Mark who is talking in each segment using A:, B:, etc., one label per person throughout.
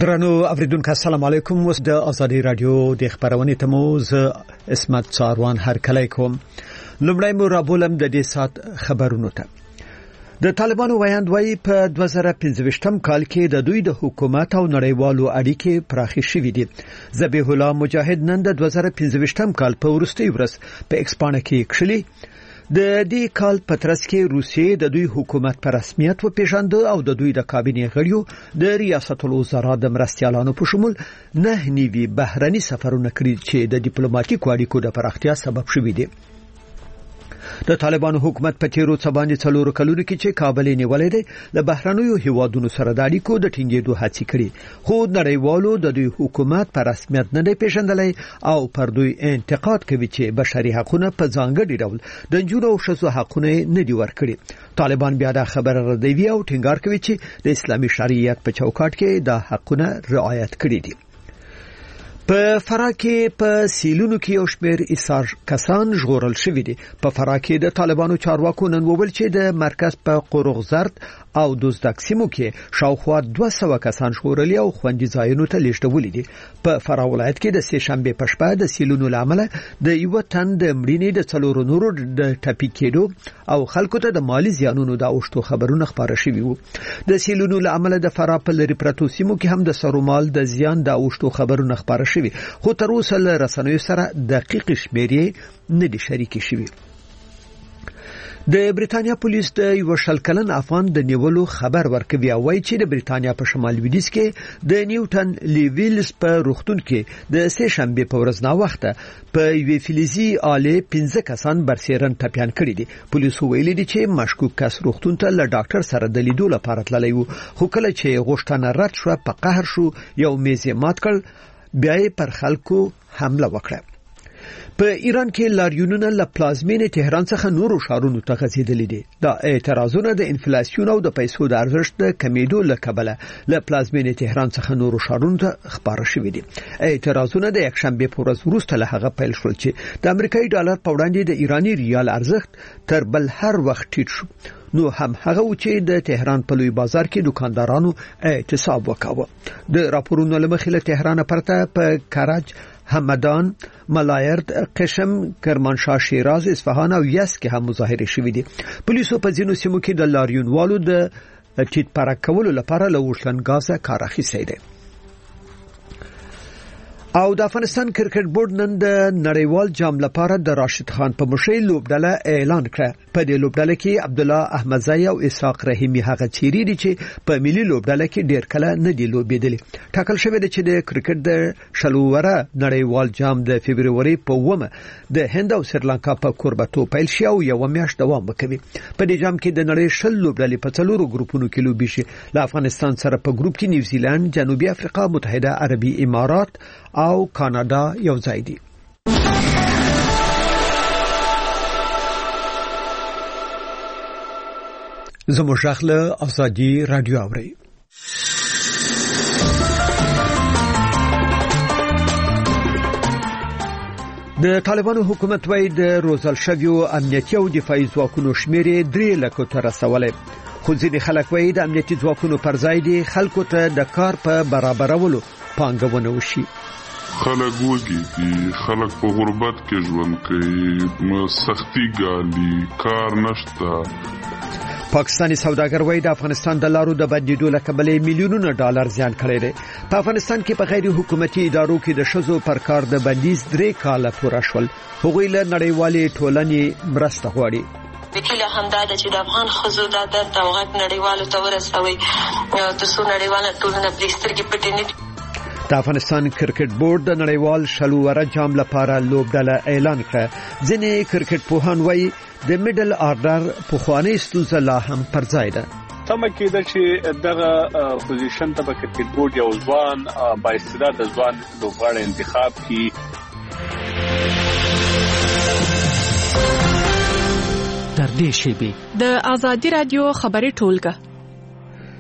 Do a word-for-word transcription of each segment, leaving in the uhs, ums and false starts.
A: درنو اوریدونکو السلام علیکم. وس د ازادي رادیو د خبرونې تموز اسمت څاروان هر کله کوم. لومړی مو رابولم د دې سات خبرونو ته. د طالبانو ویاند وایي په دوه زره پنځه کال کې د دوی د حکومت او نړیوالو اړیکې پراخې شوې دي. ذبیح الله مجاهد نن د دوه زره پنځه کال په وروستي ورځ په ایکسپانه کې کښلي د دې کال په ترڅ کې روسیې د دوی حکومت په رسمیت وپیژند او د دوی د کابینې غړیو د ریاست الوزرا د مرستیالانو په شمول نه نیوي بهرني سفرونه کړی چې د ډیپلوماټیکو اړیکو د پراختیا سبب شوي دي. د طالبانو حکومت په تیرو څباندې څلورو کلونو کې چې کابل نیولې دی له بهرنیو هیوادونو سره د اړیکو د ټینګېدو هڅې کړې، خو نړیوالو د دوی حکومت په رسمیت نه دی پیژندلی او پر دوی انتقاد کوي چې بشري حقوقونه په ځانګړي ډول د نجونو او ښځو حقونه نه دي ورکړي. طالبان بیا د خبره ردوي او ټینګار کوي چې د اسلامي شریعت په چوکاټ کې د حقونه رعایت کړي دي. په فراه کې په سیلونو کې یو شمېر ایثار کسان ژغورل شوي دي. په فراه کې د طالبانو چارواکو نن وویل چې د مرکز په قرغزرد او دوزدک سیمو کې شاوخوا دوه سوه کسان ژغورلي او خوندي ځایونو ته لیږدولي دي. په فراه ولایت کې د سې شنبې په شپه د سیلونو له امله د یو تن د مړینې د څلورو نورو د ټپي کېدو او خلکو ته د مالی زیانونو د اوښتو خبرونه خپاره شوي وو. د سیلونو له امله د فراه په لرې پرتو سیمو کې هم د سرومال د زیان د اوښتو خبرونه خپاره شوي، خو تر اوسه له رسنیو سره دقیق شمیرې نه دي شریکې شوي. د بریتانیا پولیس د یو شل کلن افغان د نیولو خبر ورکوي او وایي چې د بریتانیا په شمال لویدیځ کې د نیوټن لیویلز په روغتون کې د سې شنبې په ورځ نا وخته په یوې فلزي آلې پنځه کسان برسېرن ټپیان کړي دي. پولیسو ویلي دي چې مشکوک کس روغتون ته له ډاکټر سره د لیدو لپاره تللی و، خو کله چې غوښتنه رد شوه په قهر شو، یو میز یې مات کړ، بیا یې پر خلکو حمله وکړه. په ایران کې لاریونونه له پلازمینې تهران څخه نورو ښارونو ته غځېدلي دي. دا اعتراضونه د انفلاسیون او د پیسو د ارزښت د کمیدو له کبله له پلازمینې تهران څخه نورو ښارونو ته خپاره شوي دي. اعتراضونه د یکشنبې په ورځ وروسته له هغه پیل شول چې د امریکایي ډالر په وړاندې د ایراني ریال ارزښت تر بل هر وخت ټیټ شو. نو هم هغه و چې د تهران په لوی بازار کې دکاندارانو اعتصاب وکاوه. د راپورونو له مخې له تهران پرته په کرج، همدان، ملایرد، قشم، کرمانشاه، شیراز، اصفهان او یزد کې هم مظاهره شوې دي. پولیسو په ځینو سیمو کې د لاریونوالو د ټیټ پرک کولو لپاره له وشلنګازه کار اخیستی دی. او د افغانستان کرکټ بورډ نن د نړیوال جام لپاره د راشد خان په مشرۍ لوبډله اعلان کړه. په دې لوبډله کې عبد الله احمدزی او اسحاق رحیمی هغه چیرې دي چې په ملي لوبډله کې ډیر کله نه دی لوبېدلي. ټاکل شوی دی چې د کرکټ د شلوره نړیوال جام د فبرवरी په اوومه د هند او سریلانکا په کوربتو پیل شي او یو میاشت دوام وکړي. په دې جام کې د نړۍ شل لوبډلې په څلورو ګروپونو کې لوبي شي. له افغانستان سره په ګروپ کې نیوزیلند، جنوبي افریقا، متحده عربي امارات او کاناډا یو ځای دي. زموږ ژغله ازادي رادیو اوري. د طالبانو حکومت وایي د روزل شویو امنیتي او دفاعي ځواکونو شمېر درې لکو ته رسولې، خو ځینې خلک وایي د امنیتي ځواکونو پر ځای دي خلکو ته د کار په برابرولو پانګونه وشي.
B: خلک وږي دي، خلک په غربت کې ژوند کوي، سختي ګالي، کار نشته.
A: پاکستاني سوداګر وایي د افغانستان د لارو د بندیدو له کبله میلیونونه ډالر زیان کړی دی. په افغانستان کې په غیر حکومتي ادارو کې د ښځو پر کار د بندیز درې کاله پوره شول. هغوی له نړیوالې ټولنې مرسته غواړي.
C: وکیله همدا ده چې د افغان ښځو د درد او غږ نړیوالو ته ورسوي ترڅو نړیواله ټولنه پرې سترګې پټې نه کړي.
A: د افغانستان کرکټ بورډ د نړیوال شلوره جام لپاره لوبډله اعلان کړه. ځینې کرکټ پوهان وایي د میډل آرډر پخوانی ستونزه لا هم پر ځای ده.
D: تمه کېده چې دغه پوزیشن ته به کرکټ بورډ یو ځوان بااستعداده ځوان لوبغاړی انتخاب کړي.
E: در دې شیبې د ازادي رادیو خبري ټولګه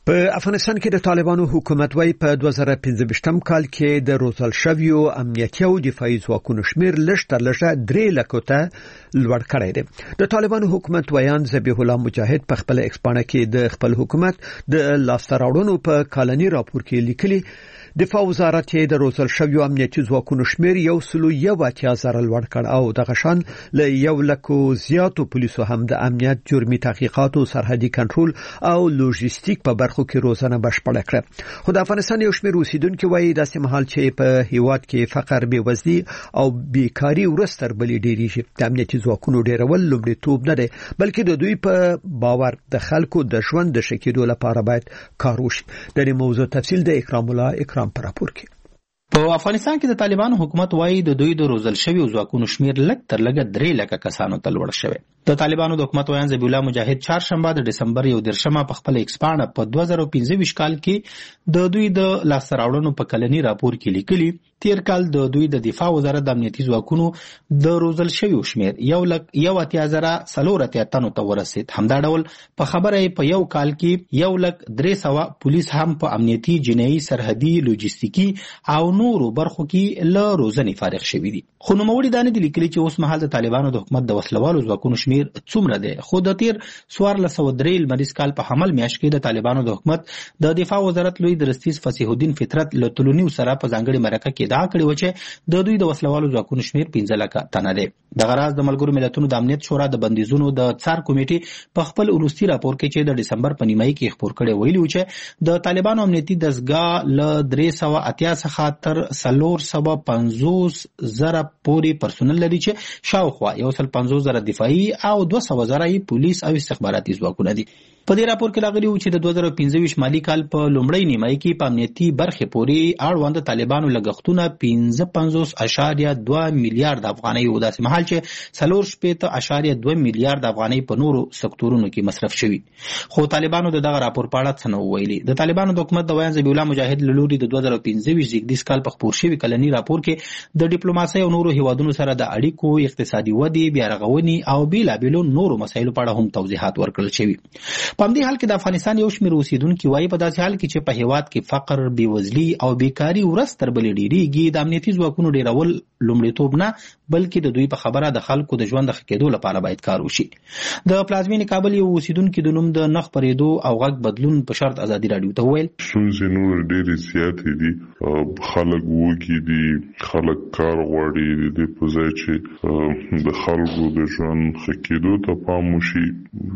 A: په افغانستان کې د طالبانو حکومت وايي په دوه زره پنځه ویشتم کال کې د روزل شویو امنیتي او دفاعي ځواکونو شمیر لږ تر لږه درې لکو ته لوړ کړی دی. د طالبانو حکومت ویان ذبیح الله مجاهد په خپل ایکسپانه کې د خپل حکومت د لاسته راوړنو په کالني راپور کې لیکلي دفاع وزارت یې د روزل شویو امنیتي ځواکونو شمیر یو سلو یو اتیا زره لوړ کړ او دغه شان له یو لکو زیاتو پولیسو هم د امنیت، جرمي تحقیقات او سرحدي کنټرول او لوجستیک په برخو کې روزنه بشپړه کړه. خو د افغانستان یو شمیر اوسیدونکو وایي داسې مهال چې په هیواد کې فقر، بېوزلي او بیکاری ورستر بلې ډېریږي، د امنیتي ځواکونو ډېرول لومړیتوب نه دی، بلکې د دوی په باور د خلکو د ژوند د ښه کېدو لپاره باید کار وشي. د دې موضوع تفصیل د اکرام الله اکرام پر راپور کې.
E: په افغانستان کې د طالبانو حکومت وایي د دوی د روزل شویو ځواکونو شمیر لږ تر لږه درې لکه کسانو ته لوړ شوی. د طالبانو د حکومت ویان ذبیح الله مجاهد چهارشنبه د دسمبر یو دېرشمه په خپل ایکسپانه په دوه زره پنځه ویشت کال کې د دوی د لاسته راوړنو په کلني راپور کې لیکلي تیر کال د دوی د دفاع وزارت د امنیتي ځواکونو د روزل شویو شمیر یو لک یو اتیا زره څلور اتیا تنو ته ورسید. همدا ډول په خبره په یو کال کې یو لک درې سوه پولیس هم په امنیتي، جنایي، سرحدي، لوجستیکي او نورو برخو کې له روزنې فارغ شوي دي. خو نوموړي دا نه دي لیکلي چې اوس مهال د طالبانو د حکومت د وسلوالو ځواکونو شمیر څومره دی. خو د تیر څوارلس سوه درې لمریز کال په حمل میاشت کې د طالبانو د حکومت د دفاع وزارت لوی درستیز فصیح الدین فطرت له تلونیو سره په ځانګړي مرکه کې ادعا کړې و چې د دوی د وسلوالو ځواکونو شمیر پنځه لکه تنه دی. دغه راز د ملګرو ملتونو د امنیت شورا د بندیزونو د څار کمیټې په خپل وروستي راپور کې چې د دسمبر په نیمایي کې خپور کړی ویلي و چې د طالبانو امنیتي دستګاه له درې سوه اتیا څخه تر څلور سوه پنځوس زره پورې پرسونل لري چې شاوخوا یو سل پنځوس زره دفاعي او دوه سوه زره پولیس او استخباراتي ځواکونه دي. په دې راپور کې راغلي و چې د دوه زره پنځه ویشت مالي کال په لومړۍ نیمایي کې په امنیتي برخې پورې اړوند طالبانو لګښتونه پنځه پنځوس اشاریه دوه میلیارډ افغانۍ و، داسې مهال چې څلور شپېته اشاریه دوه میلیارډ افغانۍ په نورو سکتورونو کې مصرف شوي. خو طالبانو د دغه راپور په اړه څه نه ویلي. د طالبانو د حکومت د ویان ذبیح الله مجاهد له لوري د دوه زره پنځه ویشت زیږدیز کال په خپور شوي کلني راپور کې د ډیپلوماسۍ او نورو هیوادونو سره د اړیکو، اقتصادي ودې، بیارغونې او بیلابیلو نورو مسایلو په اړه هم توضیحات ورکړل شوي. په همدې حال کې د افغانستان یو شمېر اوسیدونکي وایي په داسې حال کې چې په هیواد کې فقر، بېوزلي او بیکاري ورځ تر بلې ډېرېږي، د امنیتي ځواکونو ډېرول لومړیتوب نه بلکې د دوی په خبره د خلکو د ژوند د ښه کېدو لپاره باید کار وشي. د پلازمېنې کابل یو اوسیدونکي د نوم د نه خپرېدو او غږ بدلون په شرط ازادي راډیو ته وویل
B: ستونزې نور ډېرې زیاتې دي، خلک وږي دي، خلک کار غواړي، د دې په ځای چې د خلکو د ژوند ښه کېدو ته پام وشي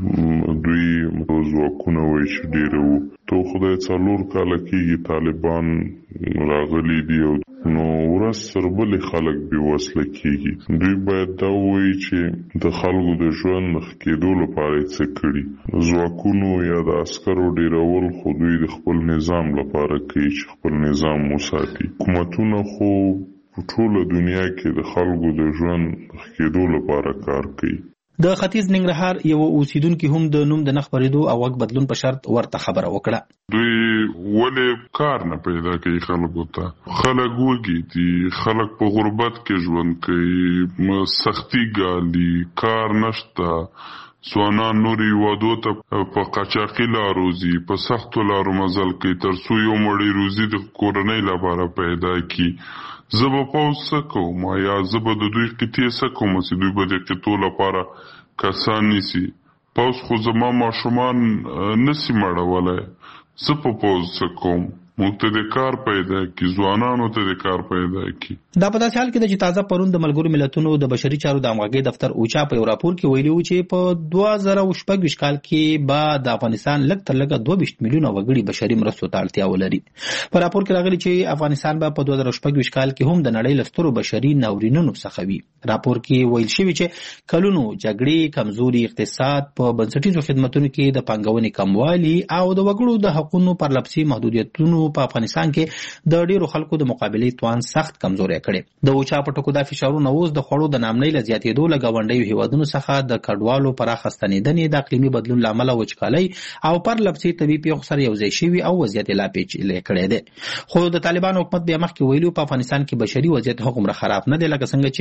B: دوی ځواکونه وایي چې ډېره وو. تو خدای څلور کاله کېږي طالبان راغلي دي او نو ورځ تر بلې خلک بېوسله کېږي. دوی باید دا ووایي چې د خلکو د ژوند د ښه کېدو لپاره یې څه کړي. ځواکونو یا د عسکرو ډېرول خو دوی د خپل نظام لپاره کوي چې خپل نظام وساتي. حکومتونه خو په ټوله دنیا کې د خلکو د ژوند د ښه کېدو لپاره کار کوي.
E: د ختیځ ننګرهار یو اوسیدونکي هم د نوم د نه خپرېدو او غږ بدلون په شرط ورته خبره وکړه.
B: دوی ولې کار نه پیدا کوي خلکو ته؟ خلک وږي دي، خلک په غربت کې ژوند کوي، سختي ګالي، کار نشته، ځوانان نورې هیوادو ته په قاچاقي لارو ځي، په سختو لارو مزل کوي تر څو یو مړۍ روزي د کورنۍ لپاره پیدا کړي. زه به پوځ څه کوم یا زه به د دوی قطعې څه کوم چې دوی به د قطعو لپاره کسان نیسي. پوځ خو زما ماشومان نسي مړولی، زه په پوځ څه کوم؟ موږ ته د کار پیدا کی، ځوانانو ته د کار پیدا کی.
E: دا په داسې حال کې د چې تازه پرون د ملګرو ملتونو د بشري چارو د همغږۍ دفتر اوچا په یو راپور کې ویلي و چې په دوه زره شپږ ویشت کال کې به د افغانستان لږ تر لږه دوه ویشت میلیونه وګړي بشري مرستو ته اړتیا ولري. په راپور کې راغلي چې افغانستان به په دوه زره شپږ ویشت کال کې هم د نړۍ له سترو بشري ناورینونو څخه وي. راپور کې ویل شوي چې کلونو جګړې، کمزوري اقتصاد، په بنسټیزو خدماتونو کې د پانګونې کموالي او د وګړو د حقوقو پرلپسې محدودیتونو په افغانستان کې د ډیرو خلکو د مقابلې توان سخت کمزوري کړي. د اوچا په ټکو دا فشارونه اوس د خوړو د نامنۍ له زیاتېدو له ګاونډیو هیوادونو څخه د کډوالو پراخه ستنېدنې، د اقلیمي بدلون له امله وچکالۍ او پرلپسې طبیعي پیښو سره یوځای شوي او وضعیت یې لا پیچلی کړی دی. خو د طالبانو حکومت بیا مخکې ویلي په افغانستان کې بشري وضعیت هغومره خراب نه دی لکه څنګه چې نړیوال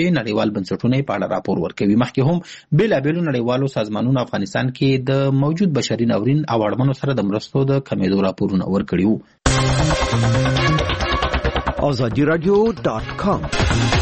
E: نړیوال بنسټونه په اړه راپور ورکوي. مخکې هم بېلابېلو نړیوالو سازمانونو افغانستان کې د موجود بشري ناورین او اړمنو سره د مرستو د کمیدو راپورونه ورکړي وو.
A: آزادی رادیو ډاټ کام.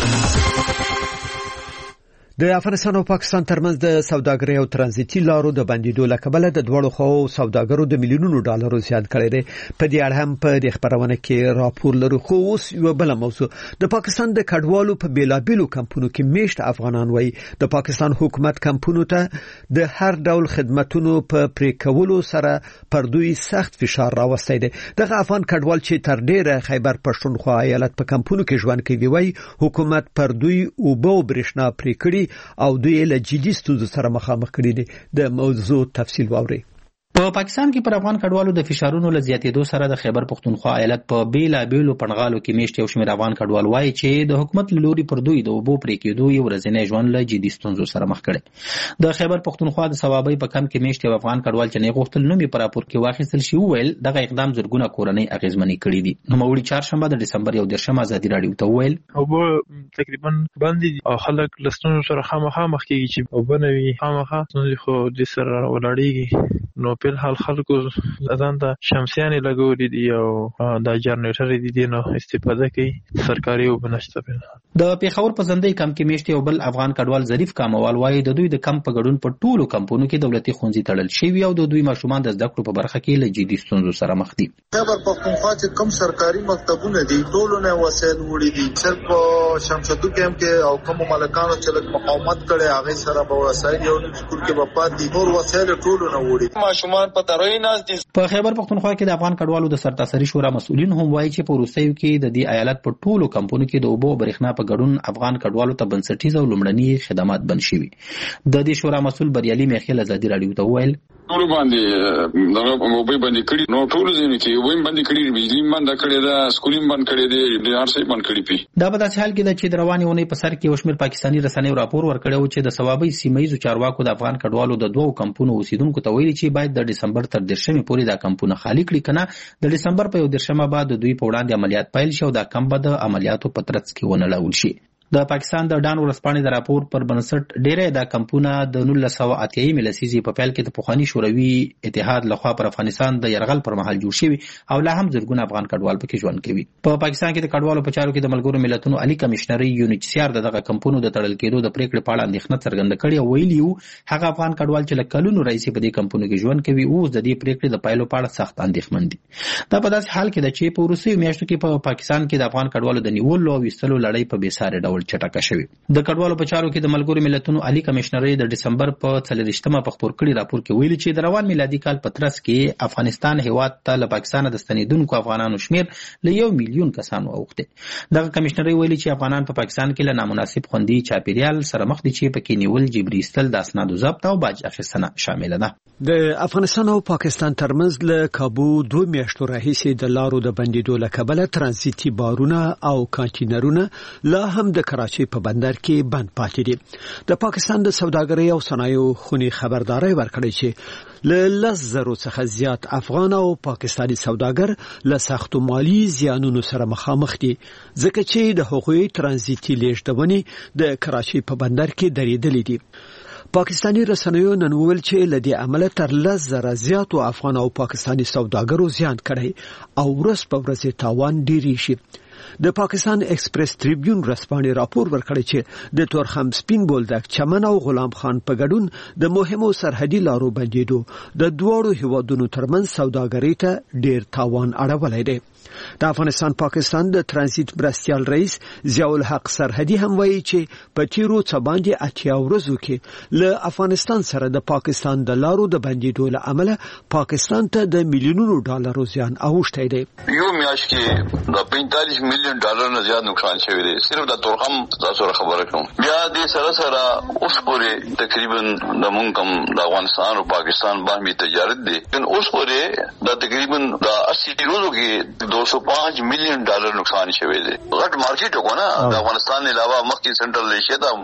A: د افغانستان او پاکستان ترمنځ د سوداګرۍ او ترانزیتي لارو د بندیدو له کبله د دوړو خو سوداګرو د میلیونونو ډالرو زیات کړي دي. په دې اړه هم په د خبرونه کې راپور لرو. خو اوس یو بل موضوع د پاکستان د کډوالو په بیلابیلو کمپونو کې میشت افغانان وایي د پاکستان حکومت کمپونو ته د هر ډول خدماتونو په پرې کولو سره پر دوی سخت فشار راوستي دي. دغه افغان کډوال چې تر ډیره خیبر پښتونخوا ایالت په کمپونو کې ژوند کوي وایي حکومت پر دوی اوبو برېښنا پرې کړي او دوی له جدي ستونزو سره مخامخ کړي دي. د موضوع تفصیل واوري.
E: په پاکستان کې پر افغان کډوالو د فشارونو له زیاتېدو سره د خیبر پښتونخوا ایالت په بیلابېلو پنغالو کې میشت یو شمېر افغان کډوال وایي چې د حکومت له لوري پر دوی د اوبو پرې کېدو یو ورځنی ژوند له جدي ستونزو سره مخ کړي. د خیبر پښتونخوا د ثوابۍ په کم کې میشت یو افغان کډوال چې نه غوښتل نوم یې په راپور کې واخیستل شي وویل دغه اقدام زرګونه کورنۍ اغېزمنې کړي دي. نوموړي چهارشنبه د ډسمبر یو دېرشم ازادي راډیو ته وویل
F: اوبه تقریبا باندې او خلک له ستونزو سره خامخا مخ کېږي چې اوبه نه وي خامخا ستونزې خو دې سره ولاړېږي. نو په حال خلکو ځان ته شمسیانې لګولې دي او د جنریټر دي دي نو استفاده کوي سرکاري اوبه نشته.
E: د پیښور په زندۍ کم کې میشت یو بل افغان کډوال ظریف کاموال وایي د دوی د کم په ګډون په ټولو کمپونو کې دولتي ښوونځي تړل شوي او د دوی ماشومان د زده کړو په برخه کې له جدي ستونزو سره مخ دي.
G: خیبر پښتونخوا چې کوم سرکاري مکتبونه دي ټولو نه وسایل وړي دي. صرف شمشادو کېم کې او کوم مالکانو چې مقاومت کړي هغه سره به وسایل یو سکول کې وپات دي نور وسایل ټولو نه وړي. ماشومان په تروي ناز دي.
E: په خیبر پښتونخوا کې د افغان کډوالو د سرتاسري شورا مسؤلین هم وایي چې په وروستیو کې د دې ایالت په ټولو کمپونو کې د اوبو برېښنا په ګډون افغان کډوالو ته بنسټیز او لومړني خدمات بند شوي. د دې شورا مسؤل بریالي میخیل ازادي راډیو ته وویل
H: ټول باندې دغه موبایل باندې کړی نو ټول ځینې کې ویم باندې کړی بجلی باندې کړی دا سکولیم باندې کړی دی د هر څه باندې کړی پی.
E: دا په داسې حال کې د چې د روانې ونې په سر کې وشمیر پاکستاني رسنیو راپور ورکړی چې د ثوابۍ سیمایي چارواکو د افغان کډوالو د دوو کمپونو اوسیدونکو ته ویلي چې باید د دسمبر تر دیرشمې پورې دا کمپونه خالی کړي کنه د دسمبر په یو دیرشمه بعد د دوی په وړاندې عملیات پیل شي او دا کم به د عملیاتو په ترڅ کې ونه لاول شي. د پاکستان د ډان ورځپاڼې د راپور پر بنسټ ډېری دا کمپونه د نولس سوه اتیایمې لسیزې په پیل کې د پخواني شوروي اتحاد لخوا پر افغانستان د یرغل پر مهال جوړ شوي او لا هم زرګونه افغان کډوال پکې ژوند کوي. په پاکستان کې د کډوالو په چارو کې د ملګرو ملتونو عالی کمشنري یونیچسیار دغه کمپونو د تړل کېدو د پریکړې په اړه اندېښنه څرګنده کړې او ویلي وو هغه افغان کډوال چې له کلونو راهیسې په دې کمپونو کې ژوند کوي اوس د دې پریکړې د پایلو په اړه سخت اندېښمن دي. دا په داسې حال کې ده چې په وروستیو میاشتو کې په پاکستان کې د افغان کډوالو د نیولو او ویستلو لړۍ په بېساري ډول چټکه شوې. د کډوالو په چارو کې د ملګرو ملتونو عالی کمشنري د دسمبر په څلوېښتمه په خپور کړي راپور کې ویلي چې د روان میلادي کال په ترڅ کې افغانستان هیواد ته له پاکستان د ستنېدونکو افغانانو شمیر له یو میلیون کسانو اوښتی. دغه کمشنري ویلي چې افغانان په پاکستان کې له نامناسب خوندي چاپیریال سره مخ دي چې پکې نیول جبري ایستل د اسنادو ضبط او باج اخیستنه شامل ده.
A: د افغانستان او پاکستان ترمنځ له کابو دوه میاشتو راهیسې د لارو د بندیدو له کبله ترانزیتي بارونه او کانټینرونه لا هم د کراچۍ په بندر کې بند پاتې دي. د پاکستان د سوداګرۍ او صنایعو خونی خبرداري ورکړې چې له لس زرو څخه زیات افغان او پاکستاني سوداګر له سختو مالی زیانونو سره مخامخ دي ځکه چې د حقوقي ترانزیتي لیږدونې د کراچۍ په بندر کې درېدلې دي. پاکستاني رسنیو نن ویل چې لدی عمل تر لس زره زیاتو افغان او پاکستاني سوداګرو زیان کړي او ورځ په ورځ تاوان ډیری شي. د پاکستان ایکسپریس ټریبیون رسپانې راپور ورکړی چې د تورخم سپین بولدک چمن او غلام خان په ګډون د مهمو سرحدي لارو بندیدو د دوړو هیوادونو ترمنځ سوداګرۍ ته ډیر تاوان اړولی دی. د افغانستان پاکستان د ترانزیت مرستیال رئیس ضیاء الحق سرحدي هم وایي چې په تیرو څه باندې اتیا ورځو کې له افغانستان سره د پاکستان د لارو د بندیدو له امله پاکستان ته د میلیونونو ډالرو زیان اوښتی دی.
H: یو میاشت کې د پینتالیس میلیون ډالر نه زیات نقصان شوی دی. صرف د تورخم تاسو خبره کوم. بیا د سره سره اوس پورې تقریبا د مونږ کم د افغانستان او پاکستان باندې تجارت دی. ان اوس پورې د تقریبا د اسی ورځو کې دو سو پانچ میلیون ډالر نقصان شوی دی. غټ مارکیټ وګونه د افغانستان علاوه مخکې سنټرل ایشیا ته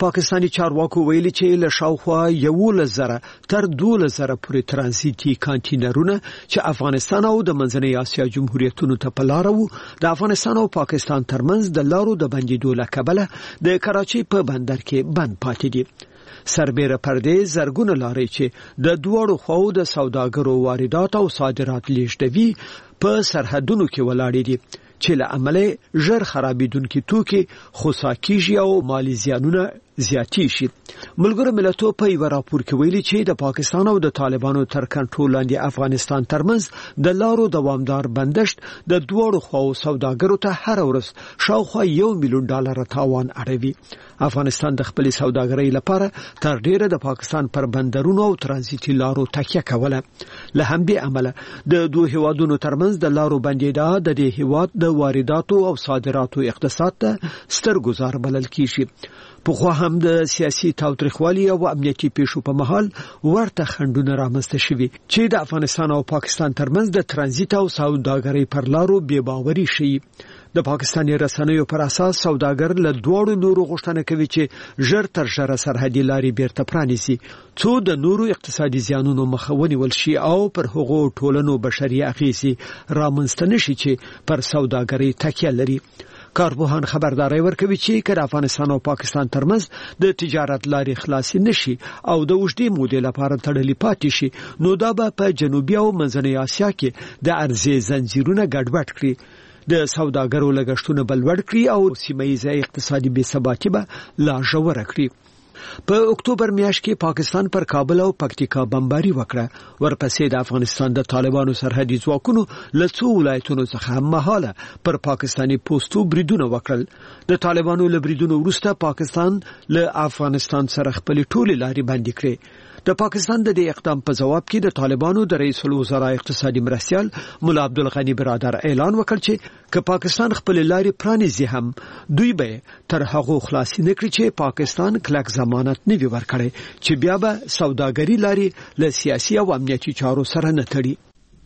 A: پاکستاني چارواکو ویلي چې له شاوخوا یولس زره تر دولس زره پورې ترانزیتي کانټینرونه چې افغانستان او د منځنۍ اسیا جمهوریتونو ته په لار وو د افغانستان او پاکستان ترمنځ د لارو د بندیدو له کبله د کراچۍ په بندر کې بند پاتې دي. سربېره پردې زرګونه لارې چې د دوړو خواو د سوداګرو واردات او صادرات لیږدوي په سرحدونو کې ولاړې دي چې له عمله ژر خرابېدونکي توکي خوسا کیږي او مالی زیانونه زیاتی شي. ملګرو ملتونو په یو راپور کې ویلي چې د پاکستان او د طالبانو تر کنټرول لاندې افغانستان ترمنځ د لارو دوامدار بندشت د دوړو خواو سوداګرو ته هر ورځ شاوخوا یو میلیون ډالر تاوان اړوي. افغانستان د خپل سوداګرۍ لپاره تر ډیره د پاکستان پر بندرونو او ترانزیتي لارو تکیه کوله. له همدې عمله د دوه هیوادونو ترمنځ د لارو بندیدا د دې هیواد د وارداتو او صادراتو اقتصاد ته ستر گزار بلل کیږي. په خو هم د سیاسي تاوتریخوالي او امنیتي پیښو په مهال ورته خنډونه رامنځته شوي چې د افغانستان او پاکستان ترمنځ د ترانزیت او سوداګرۍ پر لارو بې باوري شي. د پاکستاني رسنیو پر اساس سوداګر له دوړو نورو غوښتنه کوي چې ژر تر ژره سرحدي لارې بیرته پرانیسي څو د نورو اقتصادي زیانونو مخه ونیول شي او پر هغو ټولنو بشري اغېزې رامنځته نشي چې پر سوداګرۍ تکیه لري. کارپوهان خبرداري ورکوي چې کله افغانستان او پاکستان ترمنځ د تجارت لارې خلاص نشي او د وجدي مودې لپاره تړلې پاتې شي نو دا به په جنوبي او منځنۍ اسیا کې د ارزي زنجیرونه ګډوډ کړي، د سوداګرو لګښتونه بلوړ کړي او سیمه ییزه اقتصادي بې ثباتي به لا ژوره کړي. په اکتوبر میاشت کې پاکستان پر کابل او پکتیکا بمباري وکړه. ورپسې د افغانستان د طالبانو سرحدي ځواکونو له څو ولایتونو څخه هم مهاله پر پاکستاني پوسټو بریدونه وکړل. د طالبانو له بریدونو وروسته پاکستان له افغانستان سره خپل ټولې لارې بندي کړې. د پاکستان د دې اقدام په جواب کې د طالبانو د رئیس الوزرا اقتصادي مرستيال مولا عبدالغنی برادر اعلان وکړ چې که پاکستان خپل لارې پرانیزي هم دوی به تر هغه خلاص نه کړي چې پاکستان کلک ضمانت نه وي ورکړي چې بیا به سوداګري لارې له سیاسي او امنیتي چارو سره نه تړي.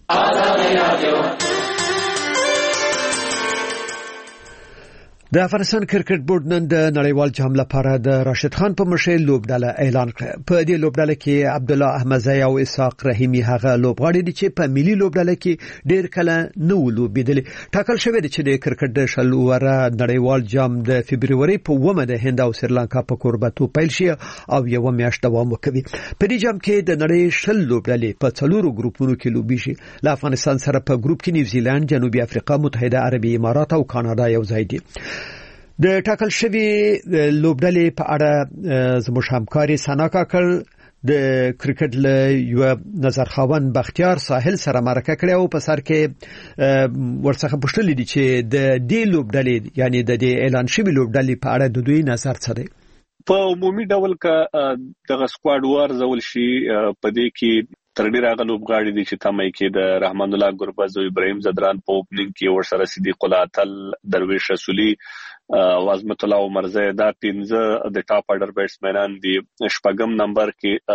A: د افغانستان کرکټ بورډ نن د نړیوال جام لپاره د راشد خان په مشرۍ لوبډله اعلان کړ. په دې لوبډله کې عبد الله احمدزی او اسحاق رحیمی هغه لوبغاړي دي چې په ملي لوبډله کې ډېر کله نه ولوبېدل. ټاکل شوی دی چې د کرکټ د شل اوره نړیوال جام د فبرवरी په اوومه د هند او سریلانکا په کوربتو پیل شي او یو میاشت دوام وکړي. په دې جام کې د نړۍ شل لوبډلې په څلورو ګروپونو کې لوبي شي. له افغانستان سره په ګروپ کې نیوزیلند، جنوبي افریقا، متحده عربي امارات او کاناډا یو ځای دي. د ټاکل شوی لوبډلې په اړه زموږ همکاري سنا کاکل د کرکټ له یو نظر خاوند بختیار ساحل سره مرکه کړې او په سر کې ورڅخه پوښتنه دي چې د دې لوبډلې یعنی د دې اعلان شوی لوبډلې په اړه د دوی نظر څه دی.
D: په عمومي ډول ک د سکواډ وار زول شي په دې کې تر ډیره غو لوبغاړي دي چې تمه کې د رحمان الله ګربز او ابراهيم زدران په اوپننګ کې ورسره صدیق الله تل درویش رسولي او عظمت الله عمرزه دا پنځه د ټاپ اډر بیټسمنان دي. شپږم نمبر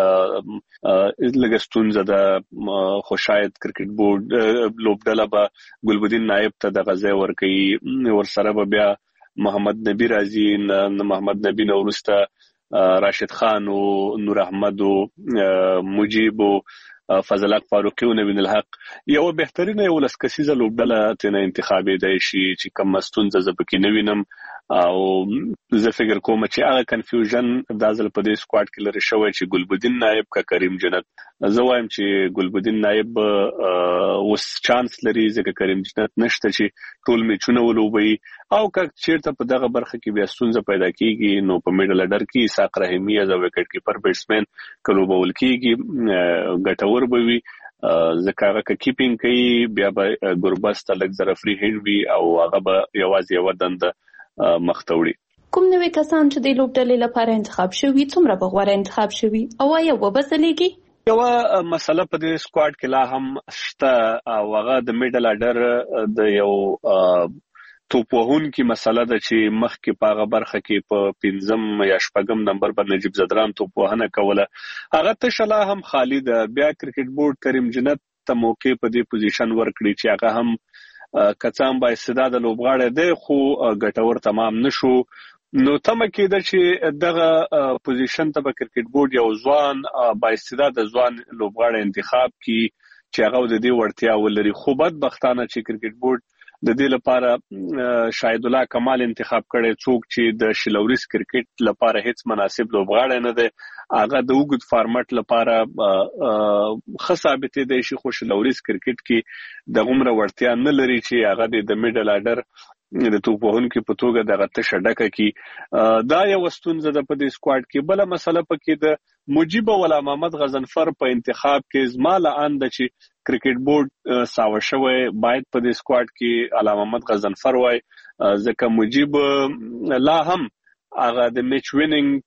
D: کې لګستونزه د خوشاید کرکټ بورډ لوبډله به ګلبدین نائب ته د غزه ورکي ورسره به بیا محمد نبی رازی محمد نبی نورسته راشد خان او نور احمد او مجيب او فضل حق فاروقي او نبیل الحق یو بهترینه یو لسکسیزه لوبډله ته انتخابي دی شي چې کوم مستونزه زبکې نوینم او زه فکر کوم چې هغه کنفیوژن د ازل په دې سکواډ کې لري شوی چې ګلبدین نائب کا کریم جنت. زه وایم چې ګلبدین نائب اوس چانس لري ځکه کریم جنت نشته چې ټول میچونه ولوبي او که چیرته په دغه برخه کې بیا ستونزه پیدا کیږي نو په میډل اډر کې اسحاق رحیمی از وکټ کیپر بیټسمن کلوبول کیږي ګټور بوي ځکه هغه کیپینګ کوي بیا به ګوربس تلک زره فری هند وی او هغه به یوازې یو دند مختوړي.
I: کوم نوې کسان چې د لوبډلې لپاره انتخاب شوي څومره به غوړه انتخاب شوي او یا وبسلېږي؟
D: یو مسله په دې سکواډ کې لا هم شته او هغه د میډل اډر د یو توپ وهون کې مسله ده چې مخ کې په هغه برخه کې په پنځم یا شپږم نمبر پر نجیب زدران توپ وهنه کوله هغه تشلا هم خالد بیا کرکټ بورډ کریم جنت ته موقع په دې پوزیشن ورکړي چې هغه هم کڅام با استعداد لوبغاړي دی خو ګټور تمام نشو نو تمه کېده چې دغه پوزیشن ته به کرکټ بورډ یو ځوان با استعداد ځوان لوبغاړی انتخاب کی چې هغه د دې وړتیا ولري. خو بدبختانه چې کرکټ بورډ د دې لپاره شاهد الله کمال انتخاب کړي څوک چې د شلوريس کرکټ لپاره هیڅ مناسب لوبغاړی نه دی. هغه د وګد فارمټ لپاره خصابته دی چې خو شلوريس کرکټ کې د عمر ورتیا نه لري چې هغه د میډل اډر د توپوهن کې په توګه د غته شډکه کې دا یو ستونزه د په دې سکواډ کې. بل مسله پکې د مجيب ولا محمد غزنفر په انتخاب کې زماله اند چې کرکټ بورډ ساوه شوی باید په دې سکواډ کې علامه محمد غزنفر وای ځکه مجيب لا هم هغه د میچ وینینګ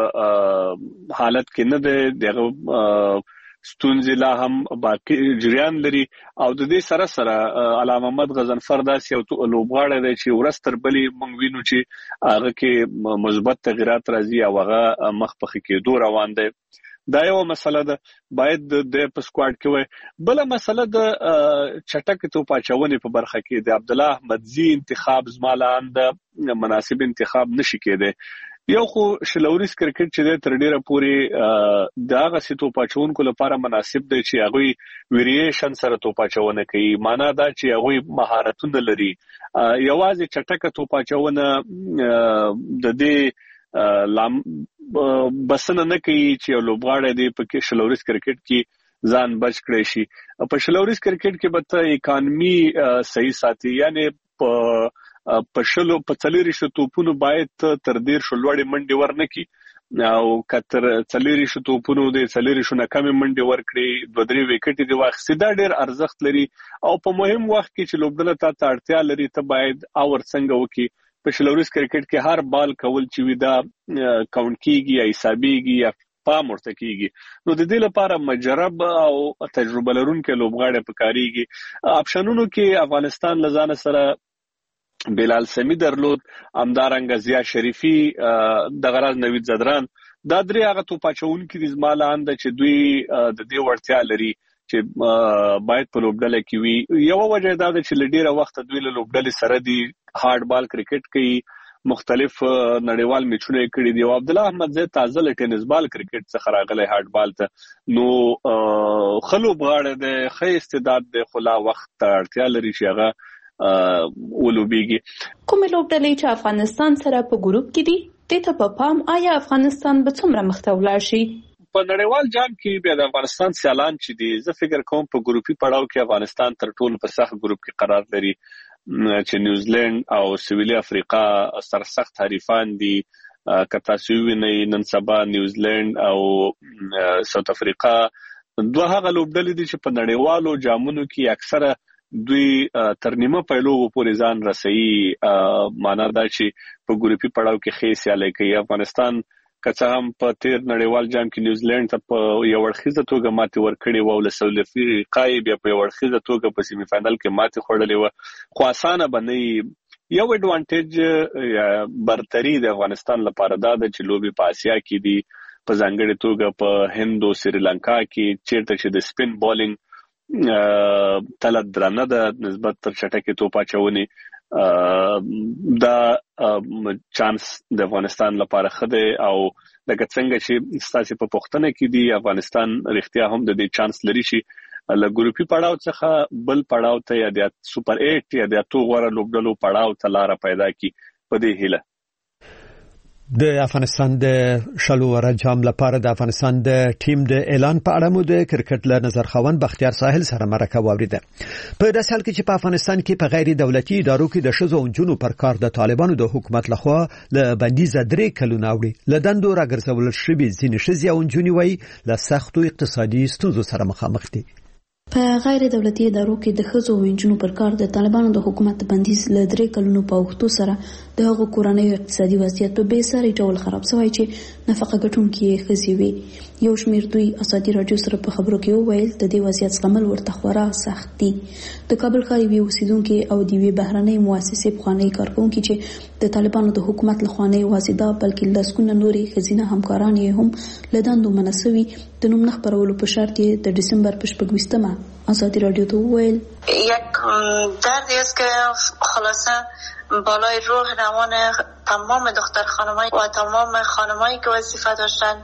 D: په حالت کې نه دی. دغه ستونزې لا هم باقي جریان لري او د دې سره سره علامه محمد غزنفر داسې یو لوبغاړی دی چې ورستر بلې موږ وینو چې هغه کې مثبت تغیرات راځي او هغه مخ په کېدو روان دی. دا یو مسله ده باید د په سکواډ کې وي. بل مسله د چټک توپ اچونې په برخه کې د عبد الله احمدزي انتخاب زمالان د مناسب انتخاب نشي کېده. یو خو شلوريس کرکټ چې د تر ډیره پوري داغه سیتو پاچونکو لپاره مناسب دی چې هغه ویریشن سره تو پاچونه کوي. معنا دا چې هغه مهارتونه لري. یوازې چټکه تو پاچونه د دې لام بسنه نه کوي چې لوبغاړی دی په شلوريس کرکټ کې ځان بچ کړی شي. په شلوريس کرکټ کې به ته اکانومي صحیح ساتي یعنی په په شلو په څلوري شو توپونو باید تر ډیر شو لوړې منډي ورنکي او کتر څلوري شو توپونو د څلوري شو نه کمې منډي ورکړي دوه درې وکټې دی واخستې. دا ډیر ارزښت لري او په مهم وخت کې چې لوبډله ته اړتیا لري ته باید اور څنګه وکي. په شلوريس کرکټ کې هر بال کول چې وي دا کاونټ کیږي یا حسابيږي یا پام ورته کیږي. نو د دې لپاره مجرب او تجربه لرونکي لوبغاړي پکاريږي. آپشنونو کې افغانستان لزان سره بلال سمی درلود، امدارنګ ضیا شریفی، د غراز نوید زدران. دا درې هغه تو پاچون کې د زمالان د چې دوی د دې ورتیا لري چې باید په لوبډله کې وي. یو وجه دا ده چې لډیره وخت دوی له لوبډلې سره دی هارد بال کرکټ کوي، مختلف نړیوال میچونه کړي دي. او عبد الله احمد زه تازه ل ټینس بال کرکټ څخه راغلی هارد بال ته. نو خلوب غاړه د خې استعداد د خلا وخت اړتیا لري چې هغه ولوبېږي.
I: کوم لوبډلې چې افغانستان سره په ګروپ کې دي د ته په پام آیا افغانستان به څومره مخته ولاړ شي؟
D: په نړیوال جام کې بیا د افغانستان سیالان چې دي زه فکر کوم په ګروپي پړاو کې افغانستان تر ټولو په سخت ګروپ کې قرار لري چې نیوزیلند او سویلي افریقا سرسخت حریفان دي. کتا سوینه نن سبا نیوزیلند او ساوث افریقا دوه هغه لوبډلې دي چې په نړیوالو جامونو کې اکثره دوی تر نیمه پیلوغو پورې ځان رسېږي. معنا دا چې په ګروپي پړاو کې ښې سیالي کوي. افغانستان که څه هم په تیر نړیوال جام کې نیوزیلند ته په یو وړخیزه توګه ماتې ورکړې وه او له سویل افریقا یې بیا په یو وړخیزه توګه په سیمي فاینل کې ماتې خوړلې وه. خو اسانه به نه وي. یو اډوانټیج برتري د افغانستان لپاره دا ده چې لوبې په اسیا کې دي، په ځانګړې توګه په هند او سریلانکا کې چیرته چې د سپین بالینګ تل درنه ده نسبت تر چټکې توپ اچونې. دا چانس د افغانستان لپاره خده او لکه څنګه چې ستاسو په پښتنه کې دی افغانستان رښتیا هم د دې چانس لري چې له ګروپي پړاو څخه بل پړاو ته یا د سوپر اټ یا د تو غوړه لوبډلو پړاو ته لار پیدا کی په دې هیله.
A: د افغانستان د شلو ور جام لپاره د افغانستان د ټیم د اعلان په اړه مو د کرکټ له نظر خوان بختیار ساحل سره مرکه واوریده. په داسې حال کې چې په افغانستان کې په غیر دولتي ادارو کې د شذو او جنو پر کار د طالبانو د حکومت لخوا له بندیز درې کلونه وړي له دندو راګرځول شوی ځینې شذي او جنو وای له سختو اقتصادي ستونزو سره مخامخ دي.
J: په غیر دولتي ادارو کې د ښځو او نجونو پر کار د طالبانو د حکومت بندیز له درې کلونو په وختو سره د هغو کورنیو اقتصادي وضعیت په بې ساري ډول خراب شوی چې نفقه ګټونکي یې ښځې وي. یو شمېر دوی ازادي راډیو سره په خبرو کې وویل د دې وضعیت زغمل ورته خورا سخت دي. د کابل ښار یوې اوسیدونکي او د یوې بهرنۍ مؤسسې پخوانۍ کارکوونکي چې د طالبانو د حکومت لخوا نه یوازې دا بلکې لسګونه نورې ښځینه همکاران یې هم له دندو منع سوي د نوم نه خپرولو په شرط یې د ډسمبر په شپږویشتمه ازادی رادیو ته وویل
C: یک دردی است که خلاصه بالای روح روان تمام دختر خانمای و تمام خانمایی که وظیفه داشتن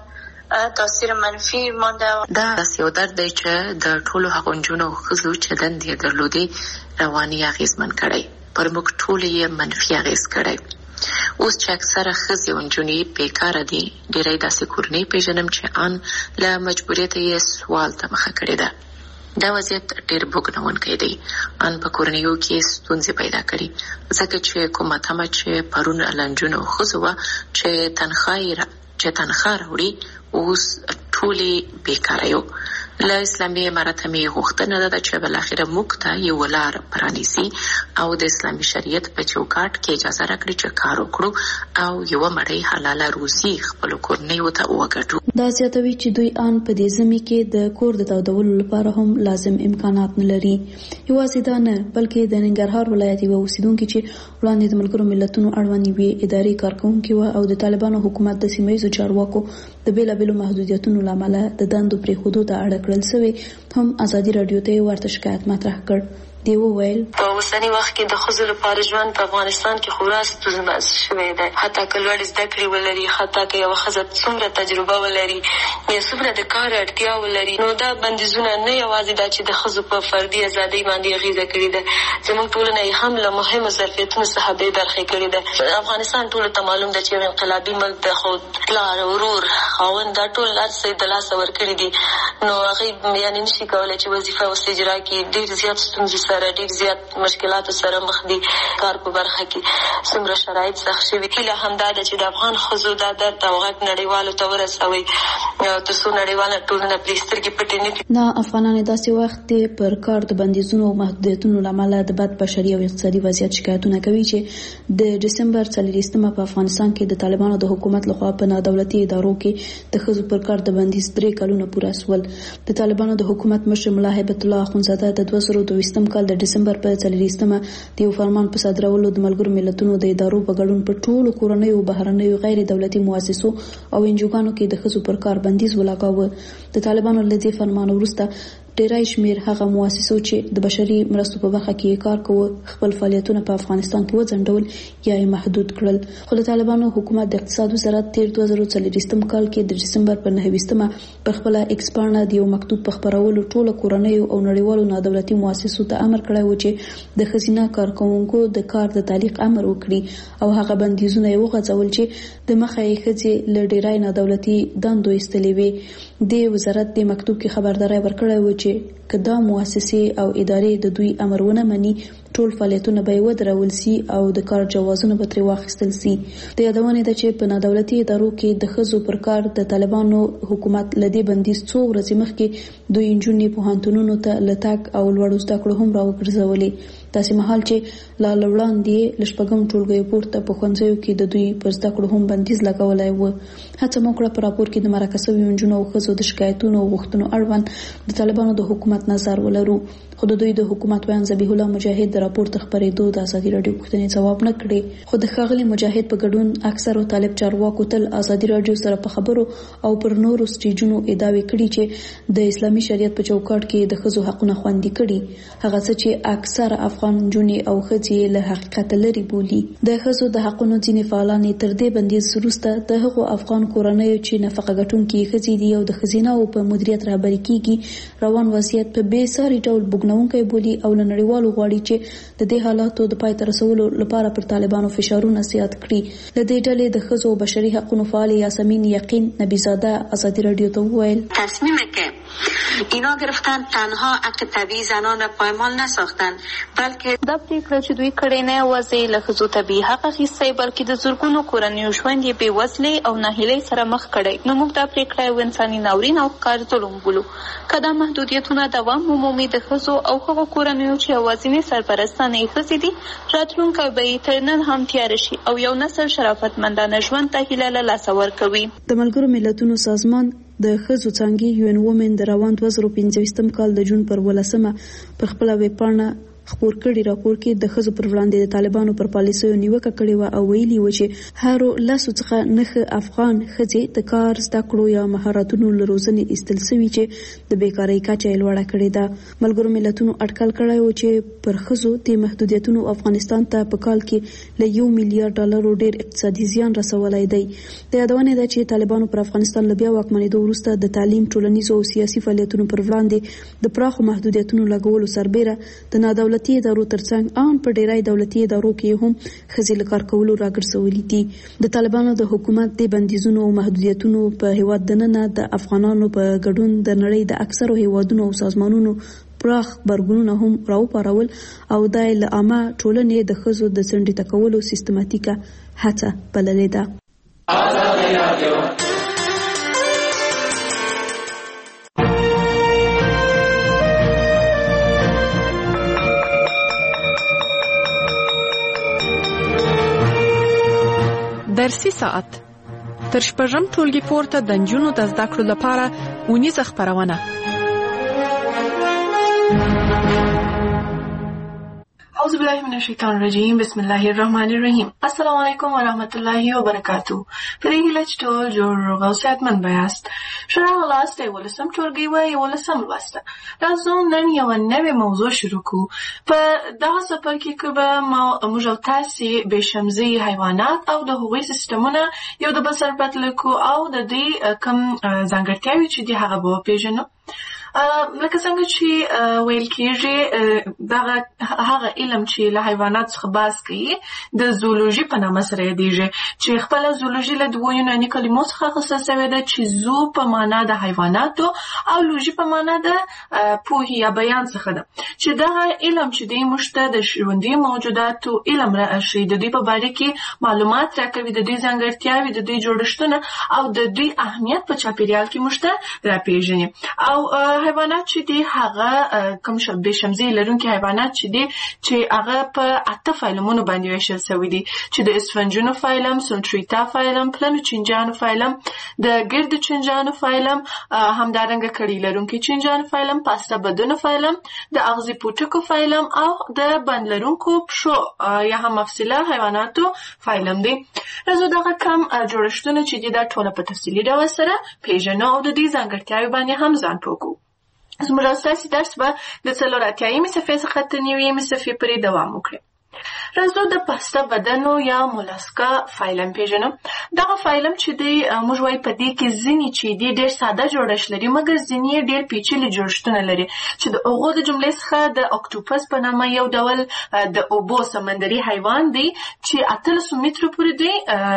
C: تاثیر منفی مانده.
K: دا داسې یو درد دی چې د ټولو هغو نجونو او ښځو چې دندې یې درلودې رواني اغېزمن کړی، پر موږ ټولو یې منفي اغېز کړی. اوس چې اکثره ښځې او نجونې بېکاره دي، ډېری داسې کورنۍ پېژنم چې ان له مجبوریته یې سوال ته مخه کړې ده. دا وضعیت ډېر بوږنونکی دی. ان په کورنیو کې ستونزې پیدا کړي، ځکه چې کومه تمه چې پرون له نجونو او ښځو وه چې تنخواه چې تنخواه راوړي، اوس ټولې بېکاره یو. له اسلامي امارت مې غوښتنه ده چې بالاخره موږ ته یو لار پرانیزي او د اسلامي شریعت په چوکاټ کې اجازه راکړي چې کار وکړو او یوه مړۍ حلاله روزي خپلو کورنیو ته وګټو.
J: دا زیاتوي چې دوی ان په دې ځمې کې د کور د تودولو لپاره هم لازم امکانات نه لري. یوازې دا نه، بلکې د ننګرهار ولایت یوه اوسیدونکې چې وړاندې د ملګرو ملتونو اړوند یوې ادارې کارکوونکې وه او د طالبانو حکومت د سیمه ییزو چارواکو د بېلابېلو محدودیتونو له امله د دندو پرېښودو ته اړ کړل سوی، هم ازادي راډیو ته ورته شکایت مطرح کړ. دی وویل
C: په اوسني وخت کې د ښځو لپاره ژوند په افغانستان کې خورا ستونزمن شوی دی. حتی که لوړې زده کړې ولري، حتی که یوه ښځه څومره تجربه ولري یا څومره د کار اړتیا ولري، نو دا بندیزونه نه یوازې دا چې د ښځو په فردي ازادۍ باندې اغېزه کړې ده، زموږ ټولنه یې هم له مهمو ظرفیتونو څخه بې برخې کړې ده. افغانستان ټولو ته معلوم ده چې یو انقلابي ملک ده، خو پلار، ورور، خاوند دا ټول هر څه د لاسه ورکړي دي، نو هغې یعنې نشي کولی چې وظیفه اوس اجرا کړي. ډېر زیات ستونزې سره، ډېر زیات مشکلاتو سره مخ دي. کار په برخه کې څومره شرایط سخت شوي. هیله همدا ده چې د افغان ښځو دا درد او غږ نړیوالو ته ورسوي تر څو نړیواله ټولنه پرې سترګې پټې نه کړي.
J: نه افغانان داسې وخت دی پر کار د بندیزونو او محدودیتونو له امله د بد بشري او اقتصادي وضعیت شکایتونه کوي چې د ډسمبر څلوېښتمه په افغانستان کې د طالبانو د حکومت لخوا په نادولتي ادارو کې د ښځو پر کار د بندیز درې کلونه پوره سول. د طالبانو د حکومت مشر ملا هیبت الله اخونزاده د دوه زره دویشتم کال د ډسمبر په څلوېښتمه د یو فرمان په صادرولو د ملګرو ملتونو د ادارو په ګډون په ټولو کورنیو بهرنیو غیر دولتي مؤسسو او انجوګانو کې د ښځو پر کار بندیز ولګاوه. د طالبانو له دې فرمان وروسته ډېری شمېر هغه مؤسسو چې د بشري مرستو په برخه کې کار کوي خپل فعالیتونه په افغانستان کې وځنډول یا یې محدود کړل. خو د طالبانو حکومت د اقتصاد وزارت تیر دوه زره څلوېښتم کال کې د ډسمبر په نهه ویشتمه په خپله ایکس پاڼه د یو مکتوب په خپرولو ټولو کورنیو او نړیوالو نادولتي مؤسسو ته امر کړی و چې د ښځینه کارکوونکو د کار د تعلیق امر وکړي او هغه بندیزونه یې وغځول چې د مخه یې ښځې له ډېری نادولتي دندو ایستلې وې. د وزارت د مکتوب کې خبرداری ورکړی و چې که دا مؤسسې او ادارې د دوی امر ونه مني، ټول فعالیتونه به یې ودرول سي او د کار جوازونه به ترې واخیستل سي. د یادونې ده چې په نادولتي ادارو کې د ښځو پر کار د طالبانو حکومت له دې بندیز څو ورځې مخکې دوی نجونې پوهنتونونو ته له تګ او لوړو زده کړو هم راوګرځولې، داسې مهال چې لا له وړاندې له شپږم ټولګیو پورته په ښوونځیو کې د دوی پر زده کړو هم بندیز لګولی و. هڅه مو کړه په راپور کې د مرکه شویو نجونو او ښځو د شکایتونو او غوښتنو اړوند د طالبانو د حکومت نظر ولرو، خو د دوی د حکومت ویان ذبیح الله مجاهد د راپور ته خپرېدو د ازادي راډیو پوښتنې ځواب نه کړې. خو د ښاغلي مجاهد په ګډون اکثرو طالب چارواکو تل ازادي راډیو سره په خبرو او پر نورو سټیجونو ادعاوې کړي چې د اسلامي شریعت په چوکاټ کې د ښځو حقونه خوندي کړي، هغه څه چې اکثر افغان نجونې او ښځې له حقیقت لرې بولي. د ښځو د حقونو ځینې فعالان تر دې بندیز وروسته د هغو افغان کورنیو چې نفقه ګټونکي ښځې دي او د ښځیناو په مدیریت رهبري کیږي روان وضعیت په بې ساري ډول بوږنونکی بولي او له نړیوالو غواړي چې د دې حالاتو د پای ته رسولو لپاره پر طالبانو فشارونه زیات کړي. له دې ډلې د ښځو او بشري حقوقو فعال یاسمین یقین نبیزاده ازادي راډیو ته وویل
L: تصمیمی که اینا گرفتن تنها حق طبیعی زنان را پایمال نساختن، بلکې
I: دا پریکړه چې دوی کړې نه یوازې له ښځو طبیعي حق اخیستی بلکې د زرګونو کورنیو ژوند یې بېوزلۍ او ناهیلۍ سره مخ کړی. نو موږ دا پریکړه یو انساني ناورین او ښکار ظلم بولو. که دا محدودیتونه دوام ومومي د ښځو او هغو کورنیو چې یوازینۍ سرپرستانه یې ښځې دي، راتلونکی به یې تر نن هم تیاره شي او یو نسل شرافتمندانه ژوند ته هیله له لاسه ورکوي.
J: د ملګرو ملتونو سازمان د ښځو څانګې یو ان وومن د روان دوه زره پنځه ویشتم کال د جون پر ولسمه پر خپله ویب پاڼه خبر کړي راپور کې د خزو پر وړاندې د طالبانو پر پالیسیو نیوکه کړې و او ویلي و چې هارو لاسو څخه نخ افغان خځې د کار زده کړو یا مهارتونو لروزنې استل سوي چې د بیکارۍ کچه لوړه کړې ده. ملګرو ملتونو اټکل کړی و چې پر خزو د محدودیتونو افغانستان ته په کال کې له یو میلیارډ ډالرو ډیر اقتصادي زیان رسولای دی. د یادونه ده چې طالبانو پر افغانستان لبیا واکمنېدو وروسته د تعلیم ټولنیزو او سیاسي فعالیتونو پر وړاندې د پراخو محدودیتونو لګولو سربېره د نادولتي ادارو ترڅنګ ان په ډیری دولتي ادارو کې هم خځې له کار کولو راګرځولې دي. د طالبانو د حکومت د بندیزونو او محدودیتونو په هیواد دننه د افغانانو په ګډون د نړۍ د اکثرو هیوادونو او سازمانونو پراخ برګونونه هم راوپارول او د عامه ټولنې د خځو د څنډې تکولو سیستماتیکه هڅه بللې ده.
M: درسي ساعت تر شپږم ټولګي پورته د نجونو د زده کړو لپاره اونیزه خپرونه.
N: اعوذ بالله من الشیطان الرجیم بسم الله الرحمن الرحیم. السلام علیکم و رحمت الله و برکاته. په دې هیله چې ټول جوړ او صحتمند یاست. ښه راغلاست یولسم ټولګي و یولسم لوسته. راځو نن یوه نوې موضوع شروع کړو. په دغه څپرکي کې به موږ او تاسې بېشمزي حیوانات او د هغوی سیستمونه یو د بل سره پرتله کړو او د دوی کوم ځانګړتیاوې چې دي هغه به وپېژنو. لکه څنګه چې ویل کېږي دغه هغه علم چې له حیوانات څخه بحث کوي د زولوژي په نامه سره یادېږي چې خپله زولوژي له دوو یوناني کلمو څخه اخیستل سوې ده چې زو په معنا د حیواناتو او لوژي په معنا د پوهې یا بیان څخه ده چې دغه علم چې دی موږ ته د ژوندیو موجوداتو علم راښیي د دوی په باره کې معلومات راکوي د دوی ځانګړتیاوې د دوی جوړښتونه او د دوی اهمیت په چاپېریال کې موږ ته راپېژني. او حیوانات چې دي هغه کوم بې شمزي لرونکي حیوانات چې دي چې هغه په اته فایلمونو باندې ویشل سوي دي چې د اسفنجونو فایلم، سونټریتا فایلم، پلنو چینجانو فایلم، د ګردو چینجانو فایلم، همدارنګه کړي لرونکي چینجانو فایلم، پاستا بدنو فایلم، د اغزي پوټکو فایلم او د بند لرونکو پښو یا هم مفصله حیواناتو فایلم دي. راځو دغه کم جوړښتونه چې دي دا ټوله په تفصیلي ډول سره پیژنو او د دې ځانګړتیاوې باندې هم ځان پوه کړو. زموږ ستاسې درس به د څلور اتیایمې صفحې څخه تر نویمې صفحې پورې دوام وکړي. راځو د پاستا بدنو یا مولاسکا فایلم پیژنو. دغه فایلم چې دی موږ وایو په دې کې ځینې چې دی ډېر ساده جوړښت لري مګر ځینې یې ډېر پیچلي جوړښتونه لري چې د هغو د جملې څخه د اکټوپس په نامه یو ډول د اوبو سمندري حیوان دی چې اتلسو مترو پورې دی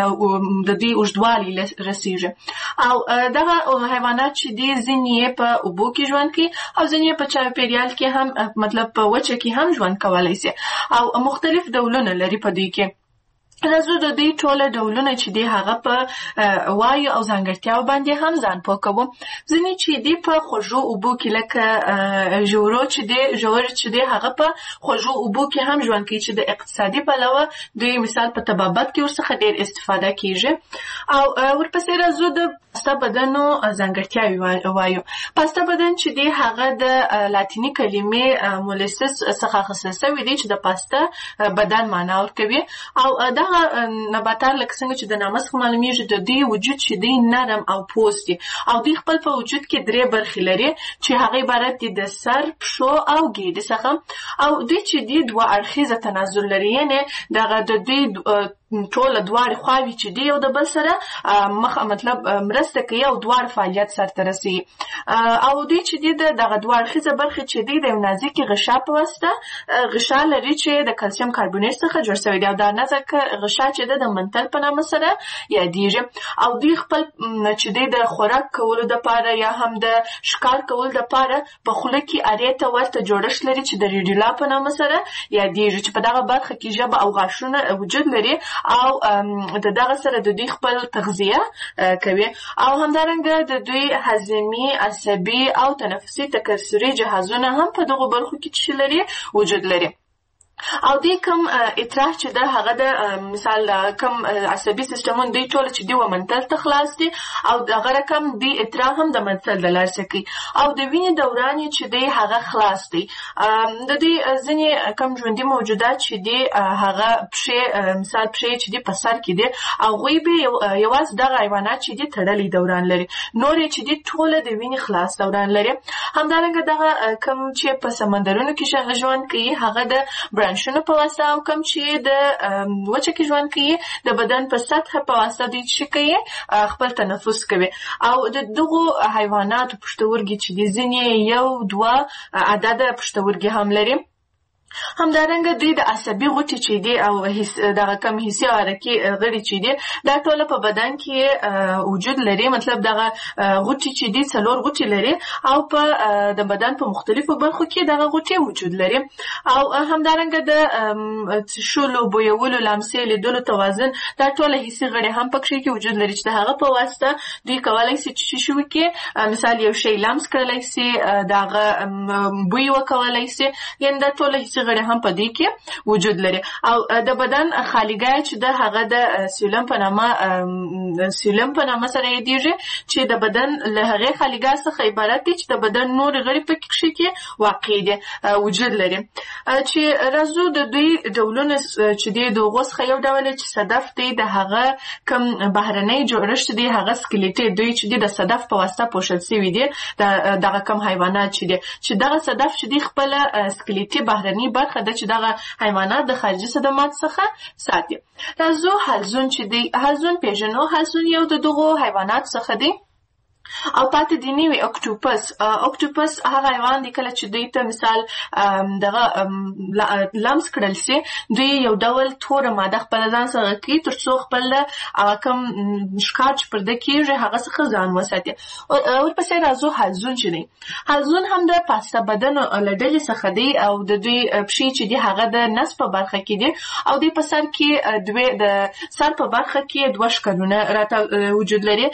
N: د دوی اوږدوالي رسیږي او دغه حیوانات چې دی ځینې یې په اوبو کې ژوند کوي او ځینې یې په چاپېریال کې هم مطلب په وچه کې هم ژوند کولی شي او مختلف ډولونه لري په دوی کې. راځو د دې ټوله ډولونه چې دی هغه په وایو او ځانګړتیاو باندې هم ځان پوه کوو. ځینې چې دی په خوږو اوبو کې لکه ژورو چې دی ژور چې دی هغه په خوږو اوبو کې هم ژوند کوي چې د اقتصادي پلوه دوی مثال په طبابت کې ورڅخه ډېر استفاده کیږي. او ورپسې راځو د پاستا بدنو ځانګړتیاوې وایو. پاستا بدن چې دی هغه د لاتیني کلمې مولسس څخه اخیستل سوی دی چې د پاستا بدن معنا ورکوي او دا نباتات لکه څنګه چې د نامه څخه معلومیږي د دوی وجود چې دی نرم او پوست دي او دوی خپل په وجود کې درې برخې لري چې هغه عبارت دي د سر، پښو او ګیډې څخه او دوی چې دی دوه اړخیزه تناسل لري یعنې دغه د دوی ټوله دواړې خواوې چې دی یو د بل سره مخ مطلب مرسته کوي او دواړه فعالیت سرته رسوي او دوی چې دی د دغه دوه اړخیزه برخې چې دی د یو نازکې غشا په واسطه غشا لري چې د کلسیم کاربونیټ څخه جوړ شوی دی او دا نازکه غشا چې ده د منتل په نامه سره یادېږي او دوی خپل چې دی د خوراک کولو دپاره یا هم د ښکار کولو دپاره په خوله کې ارې ته ورته جوړښت لري چې د ریډیولا په نامه سره یادېږي چې په دغه برخه کې ژبه او غاښونه وجود لري او د دغه سره د دوی خپل تغذیه کوي او همدارنګه د دوی هضمي، عصبي او تنفسي تکثري جهازونه هم په دغو برخو کې چې لري وجود لري. او دې کوم اطراح چې د هغه د مثال کوم عصبي سیستمون دی ټول چې دی ومنتل ته خلاص دي او دغه رقم دی اطراح هم د منتل د لار سکی او د وینې دوران چې دی هغه خلاص دی. د دې ځینې کوم ژوندۍ موجودات چې دی هغه پښې مثال پښې چې دی په سر کې دي او غوی به یوازې دغه حیوانات چې دی تړلې دوران لري، نور چې دی ټول د وینې خلاص دوران لري. همدارنګه دغه کوم چې په سمندرونو کې ژوند کوي هغه د شنو په واسطه او کوم چې د وچه کې ژوند کوي د بدن په سطح په واسطه د چې کوي خپل تنفس کوي. او د دغه حیواناتو پښتورګي چې د ځینې یو دوه عدد پښتورګي هم لري. همدارنګه دوی د عصبي غوټې چې دي او دغه کم حسي او حرکي غړي چې دي دا ټول په بدن کې وجود لري، مطلب دغه غوټې چې دي څلور غوټې لري او په د بدن په مختلفو برخو کې دغه غوټې وجود لري. او همدارنګه د شولو بویولو لمسې لیدلو توازن دا ټول حسي غړي هم پکې کې وجود لري چې هغه په واسطه دوی کولای شي چې شو کې مثال یو شی لمس کولای شي دغه بوی وکولای شي، یعنی دا ټول حسي غړي هم په دې کې وجود لري. او د بدن خالیګاه چې د هغه د سیلم په نامه سیلم په نامه سره یادېږي چې د بدن له هغه خالیګاه څخه عبارت دی چې د بدن نور غړي په کې واقع دي وجود لري. چې راځو د دوی ډولونه چې دی د غوس خیو ډول چې صدف دی د هغه کم بهرنۍ جوړښت دی هغه سکلیټي دوی چې دی د صدف په واسطه پوښل شوی دی دغه کم حیوانات چې دی چې دغه صدف چې دی خپل سکلیټي بهرنۍ برخه د چې دغه حیوانات د خارجي صدمات څخه ساتي. راځو حلزون چې دی حلزون پیژنو. حلزون یو د دغو حیوانات څخه دی او پاتې دی نیوی اکټوپس. اکټوپس هغه حیوان دی کله چې دوی ته مثال دغه لمس کړل شي دوی یو ډول توره ماده خپل ځان سره کوي تر څو خپل کوم ښکار چې پرده کېږي هغه څخه ځان وساتي. ورپسې راځو حلزون چې دی. حلزون هم د پاسته بدن له ډلې څخه دی او د دوی پښې چې دی هغه د نس په برخه کې دی او دوی په سر کې دوی د سر په برخه کې دوه ښکرونه راته وجود لري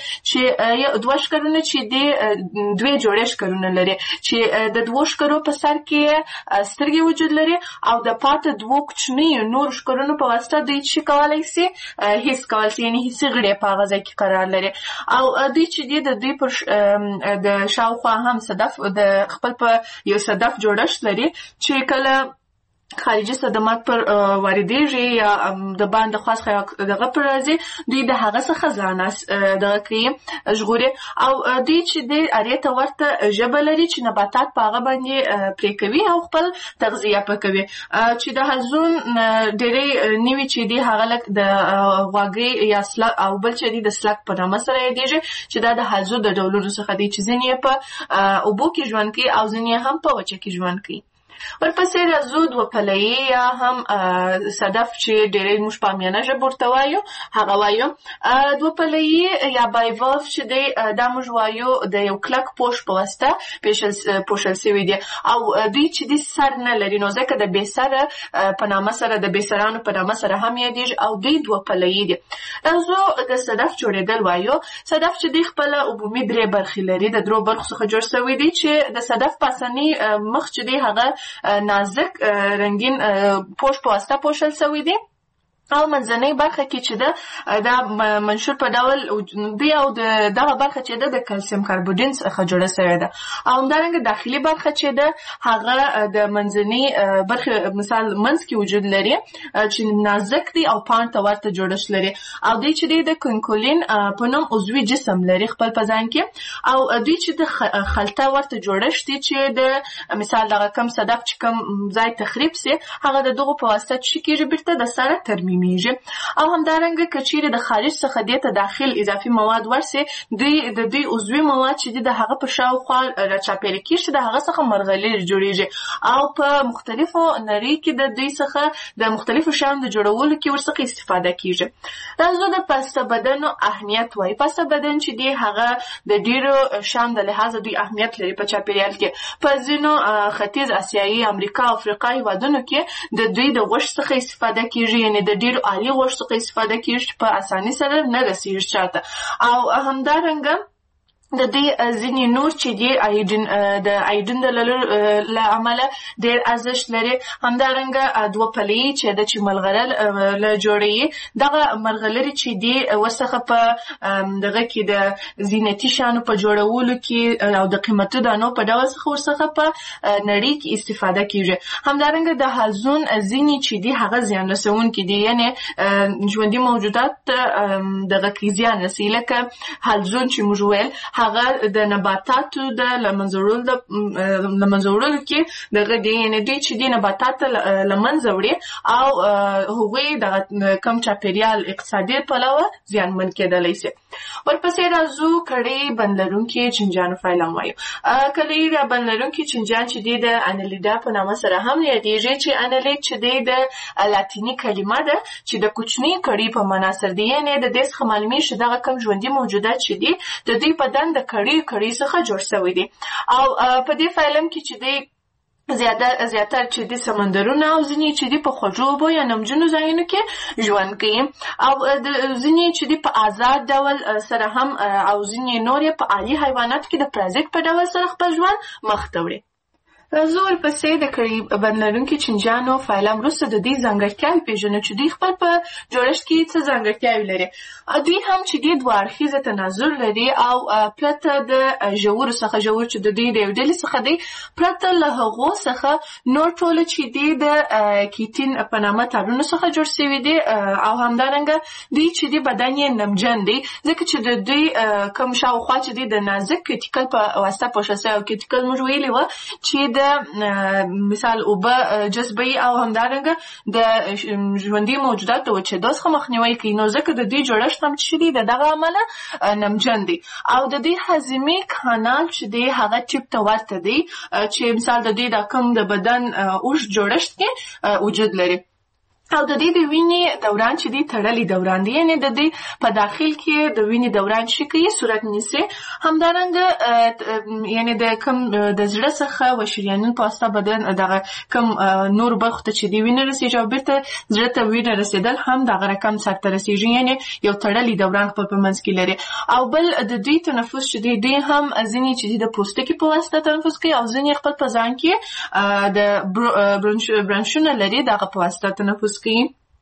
N: چې دوه ښکرونه چې دی دوی جوړې ښکرونه لري چې د دوه ښکرو په سر کې سترګې وجود لري او د پاتې دوه کوچنیو نور ښکرونو په واسطه دوی چې کولی شي حس کولی شي یعنې حسي غړي په هغه ځای کې قرار لري. او دوی چې دی د دوی پر د شاوخوا هم صدف د خپل په یو صدف جوړښت لري چې کله خارجي صدمات پر واردېږي یا د باندې خاص دغه پر راځي دوی د هغه څخه ځان دغه کوي ژغوري. او دوی چې دی اړې ته ورته ژبه لري چې نباتات په هغه باندې پرې کوي او خپل تغذیه پکوي. چې د حلزون ډېرې نوي چې دی هغه لک د غواګۍ یا سلک او بل چې دی د سلک په نامه سره یادېږي چې دا د حلزون د ډولونو څخه دی چې ځینې په اوبو کې ژوند کوي او ځینې هم په وچه کې ژوند کوي. ورپسې راځو دوه پلهیي یا هم صدف چې ډېرې موږ په عامیانه ژبه ورته وایو هغه وایو. دوه پلهیي یا بایوالف چې دی دا موږ وایو د یو کلک پوښ په واسطه پوښل شوي دي او دوی چې دی سر نه لري نو ځکه د بې سره په نامه سره د بې سرانو په نامه سره هم یادېږي او دوی دوه پلهیي دي. راځو د صدف جوړېدل وایو. صدف چې دی خپله عمومي درې برخې لري د درو برخو څخه جوړ شوی دی چې د صدف پاسني مخ چې دی هغه نازک رنگین پوش په واسطه پوښل شوی دی او منځنۍ برخه کې چې ده دا منشور په ډول دی او دغه برخه چې ده د کلسیم کاربوډین څخه جوړه شوې ده. او همدارنګه داخلي برخه چې ده هغه د منځنۍ برخه مثال منځ کې وجود لري چې نازک دی او پاڼ ته ورته جوړښت لري او دوی چې دی د کونکولین په نوم عضوي جسم لري خپل په ځان کې او دوی چې د خلطه ورته جوړښت دی چې د مثال دغه کم صدف چې کم ځای تخریب سي هغه د دغه په واسطه چې کېږي بیرته د سره ترمیم میږي. او همدارنګه کچېرې د خارج څخه دې ته داخل اضافي مواد ورسي دوی د دوی عضوي مواد چې د هغه په شاوخوا راچاپېره کېږي د هغه څخه مرغلرې جوړېږي او په مختلفو نړۍ کې د دوی څخه د مختلفو شیانو د جوړولو کې ورڅخه استفاده کېږي. راځو د پاسته بدن اهمیت وایي. پاسته بدن چې دی هغه د ډېرو شیانو د لحاظه دوی اهمیت لري په چاپېریال کې. په ځینو ختیځ اسیایي امریکا او افریقا هېوادونو کې د دوی د غوښې څخه استفاده کېږي یعنې د ډېرو عالي غوښې څخه استفاده کېږي چې په اسانۍ سره نه رسېږي چاته. او همدارنګه د دې ځینې نور چې دي ایډین د ایډین د له عمله ډېر ارزښت لري. همدارنګه دوه پلې چې د چې ملغلره له جوړوي دغه ملغلرې چې دي ورڅخه په دغه کې د زینتي شیانو په جوړولو کې او د قیمتي دانو په ډول څخه ورڅخه په نړۍ کې استفاده کیږي. همدارنګه د حلزون ځینې چې دي هغه زیان رسونکي دي، یعنی ژوندي موجودات دغه کې زیان رسوي، لکه حلزون چې موږ ویل هغه د نباتاتو د لمنځه وړلو د لمنځه وړلو کې دغه دی، یعنی دوی چې دي نباتات لمنځه وړي او هغوی د کم چاپیریال اقتصادي پلوه زیانمن کېدلی شي. ورپسې راځو کړۍ بند لرونکي چینجیانو فایلم وایو. کړۍ بند لرونکي چینجیان چې دي د انالیډا په نامه سره هم یادېږي، چې انالیډ چې دی د لاتیني کلمه ده چې د کوچنۍ کړۍ په معنا سره دی، یعنی د دې څخه معلومیږي چې دغه کم ژوندي موجودات چې دي د دوی بدن د کړۍ کړۍ څخه جوړ شوی دي. او په دې فایلم کې چې دی زیاده زیاتر چې د سمندرونو او ځینې چې د په خوږو اوبو یا نمجنو ځایونو کې ژوند کوي، او ځینې چې د په آزاد ډول سره هم او ځینې نور په عالي حیواناتو کې د پرازیت په ډول سره خپل ژوند مخ ته وړي. راځو ورپسې د کړۍ بند لرونکي چینجیانو فایلم وروسته د دې ځانګړتیاوې پېژنو چې دوی خپل په جوړښت کې څه ځانګړتیاوې لري. دوی هم چې دې دوه اړخیزه تناظر لري او پرته د ژورو څخه ژور چې د دوی د یو ډلې څخه دی پرته له هغو څخه نور ټوله چې دي د کیټین په نامه تارونو څخه جوړ شوي دي، او همدارنګه دوی چې دي بدن یې نمجن دی، ځکه چې د دوی کوم شاوخوا چې دي د نازک کیټیکل په واسطه پوښل شوی، او کیټیکل موږ ویلي وه چې د مثال اوبه جذبوي او همدارنګه د ژوندي موجوداتو وچېدو څخه مخنیوی کوي، نو ځکه د دوی جوړښت هم چې دی د دغه امله نمجن دی. او د دوی هاضمې کانال چې دی هغه ټیپ ته ورته دی، چې مثال د دوی د کوم د بدن اوږد جوړښت کې وجود لري. او د دې د وینې دوران چې دی تړلی دوران دی، یعنی د دې په داخل کې د وینې دوران چې کوي صورت نیسي. همدارنګه یعنی د کم د زړه څخه و شریانونو په واسطه بدن دغه کم نور برخو ته چې دی وینه رسیږي او بیرته زړه ته وینه رسیدل هم دغه رقم سرته رسیږي، یعنی یو تړلی دوران خپل په منځ کې لري. او بل د دوی تنفس چې دی دوی هم ځینې چې دی د پوستکي په واسطه تنفس کوي، او ځینې خپل په ځان کې د برانشونه لري دغه په واسطه تنفس کوي.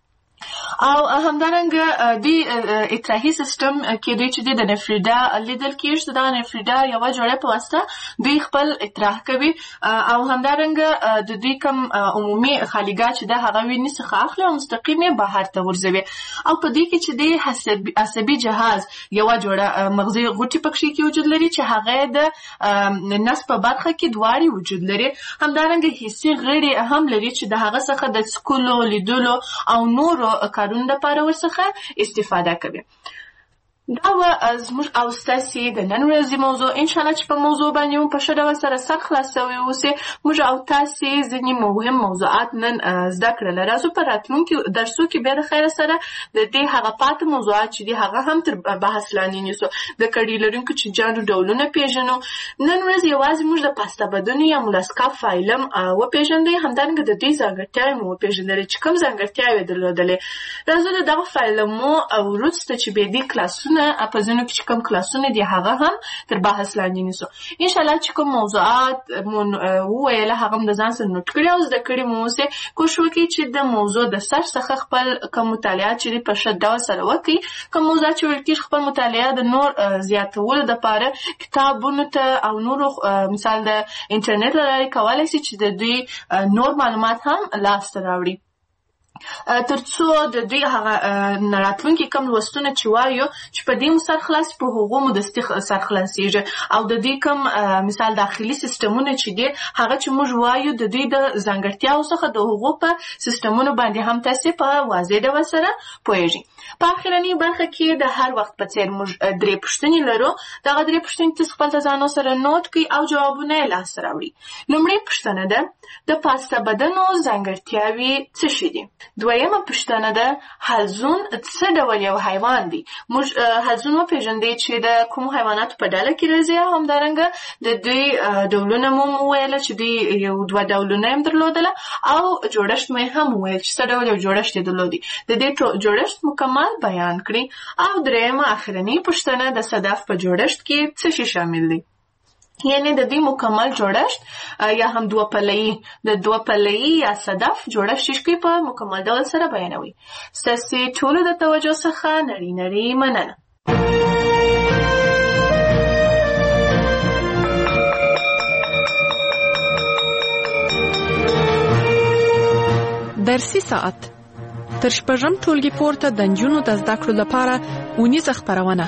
N: او همدارنګه د اطراحي سیستم کې دوی چې د نفریدا لیدل کېږي، د نفریدا یو جوړه په واسطه دوی خپل اطراح کوي، او همدارنګه د دوی کوم عمومي خالیګاه چې د هغه وینې څخه اخلي او مستقیم بهر ته ورځوي. او په دې کې چې د عصبي جهاز یو جوړه مغزي غوټي پکې کې وجود لري چې هغه د نس په برخه کې دواړي وجود لري. همدارنګه حسي غړي هم لري چې د هغه څخه د څکلو لیدلو او نور کارونه لپاره ورڅخه استفاده کوي. دا و زموږ او ستاسې د نن ورځې موضوع. انشاءالله چې په موضوع باندې مو په ښه ډول سره سر خلاصوي اوسئ. موږ او تاسې ځینې مهم موضوعات نن زده کړل. راځو په راتلونکي درسو کې بیا د خیر سره د دې هغه پاتې موضوعات چې دي هغه هم تر بحث لاندې نیسو. د کړۍ لرونکو چینجیانو ډولونه پېژنو. نن ورځ یوازې موږ د پاستا بدن یا مولاسکا فایلم وپېژندی، همدارنګه د دوی ځانګړتیاوې مو وپېژندلې چې کوم ځانګړتیاوې یې درلودلې. راځو د دغه فایلمو وروسته چې بیا دې کلاسونه په ځینو کې چې کوم کلاسونه دي هغه هم تر بحث لاندې نیسو. انشاءالله چې کوم موضوعات مو وویله هغه هم د ځان سره نوټ کړي او زده کړي مو اوسئ. کوشش وکړئ چې د موضوع د سر څخه خپل کوم مطالعات چې په ښه ډول سره وکړئ. کوم موضوعات چې ویل کېږي خپل مطالعه د نور زیاتولو دپاره کتابونو ته او نورو مثال د انټرنیټ له لارې کولی شي چې د دوی نور معلومات هم لاسته راوړي. ترڅو د دوی هغه راتلونکي کوم لوستونه چې وایو چې په دې مو سر خلاص په هغو مو دستي سر خلاصېږي، او د دوی کوم مثال داخلي سیستمونه چې دي هغه چې موږ وایو د دوی د ځانګړتیاو څخه د هغو په سیستمونو باندې هم تاسې په واضح ډول سره پوهېږئ. په اخرنۍ برخه کې د هر وخت په څېر موږ درې پوښتنې لرو. دغه درې پوښتنې تاسو خپل ځانو سره نوټ کړئ او جوابونه یې لاسته راوړئ. لومړۍ پوښتنه ده: د پاستا بدنو ځانګړتیاوې څه شي دي؟ دویمه پوښتنه ده حلزون څه ډول یو حیوان دی. موږ حلزون وپېژندی چې د کوم حیواناتو په ډله کې راځي، همدارنګه د دوی ډولونه مو وویله چې دوی یو دوه ډولونه هم درلودله او جوړښت مې هم وویل چې څه ډول یو جوړښت یې درلودي. د دې جوړښت مکمل بیان کړي. او درېیمه اخرنۍ پوښتنه د صدف په جوړښت کې څه شی شامل دی، یعنی د دې مکمل جوړښت یا هم دوه پله‌ای د دوه پله‌ای یا صدف جوړښت شي په مکمل ډول سره بیانوي. ستاسو ټولو د توجه څخه نړۍ نړۍ مننه.
M: درسي ساعت تر شپږم ټولګي پورته د نجونو د زده کړو لپاره اونیزه خپرونه.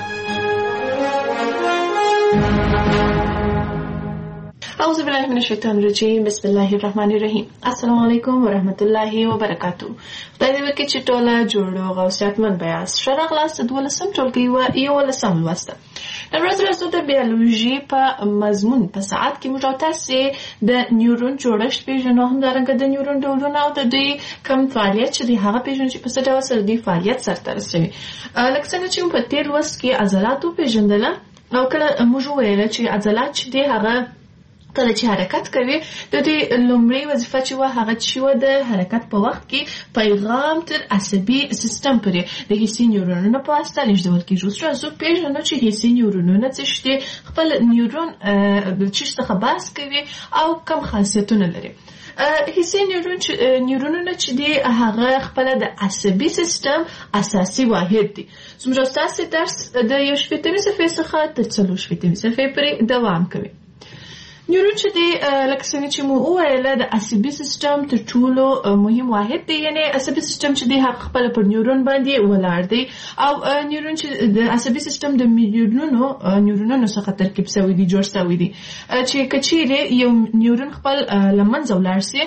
N: اعوذ بالله من الشیطان الرجیم. بسم الله الرحمن الرحیم. السلام علیکم ورحمت الله وبرکاتو. خدای دې وکړي چې ټوله جوړ او صحتمند بیاست. ښه راغلاست دولسم ټولګي و یولسم لوسته. نن ورځ راځو د بیولوژي په مضمون په ساعت کې موږ تاسو د نیورون جوړښت پیژنو، همدارنګه د نیورون ډولونه او د دوی کوم فعالیت چې د هغه پیژنو چې په څه ډول سره د فعالیت سرته رسوي. لکه څنګه چې په تیر لوست کې عضلات پیژندل او کله موږ ویل چې عضلات چې د هغه کله چې حرکت کوي د دې لومړی وظیفه چې و هغه چې و د حرکت په وخت کې پیغام تر عصبي سیستم پورې د حسي نیورونونو په واسطه لیږدول کیږي. اوس راځو پیژنو چې حسي نیورونونه څه شي، خپل نیورون چې څه بحث کوي او کوم خاصیتونه لري. حسي نیورون نیورونونه چې دی هغه خپل د عصبي سیستم اساسي واحد دی. زموږ تاسو درس د یو شپږمې صفحې څخه تر څلور شپږمې صفحې پورې دوام کوي. نیورون چې دی لکه څنګه چې مو وویله د عصبي سیستم تر ټولو مهم واحد دی، یعنی عصبي سیستم چې دی هغه خپل پر نیورون باندې ولاړ دی او نیورون چې د عصبي سیستم د میلیونونو نیورونونو څخه ترکیب شوی دی، جوړ شوی دی. چې کچېرې یو نیورون خپل لمنځه ولاړ شي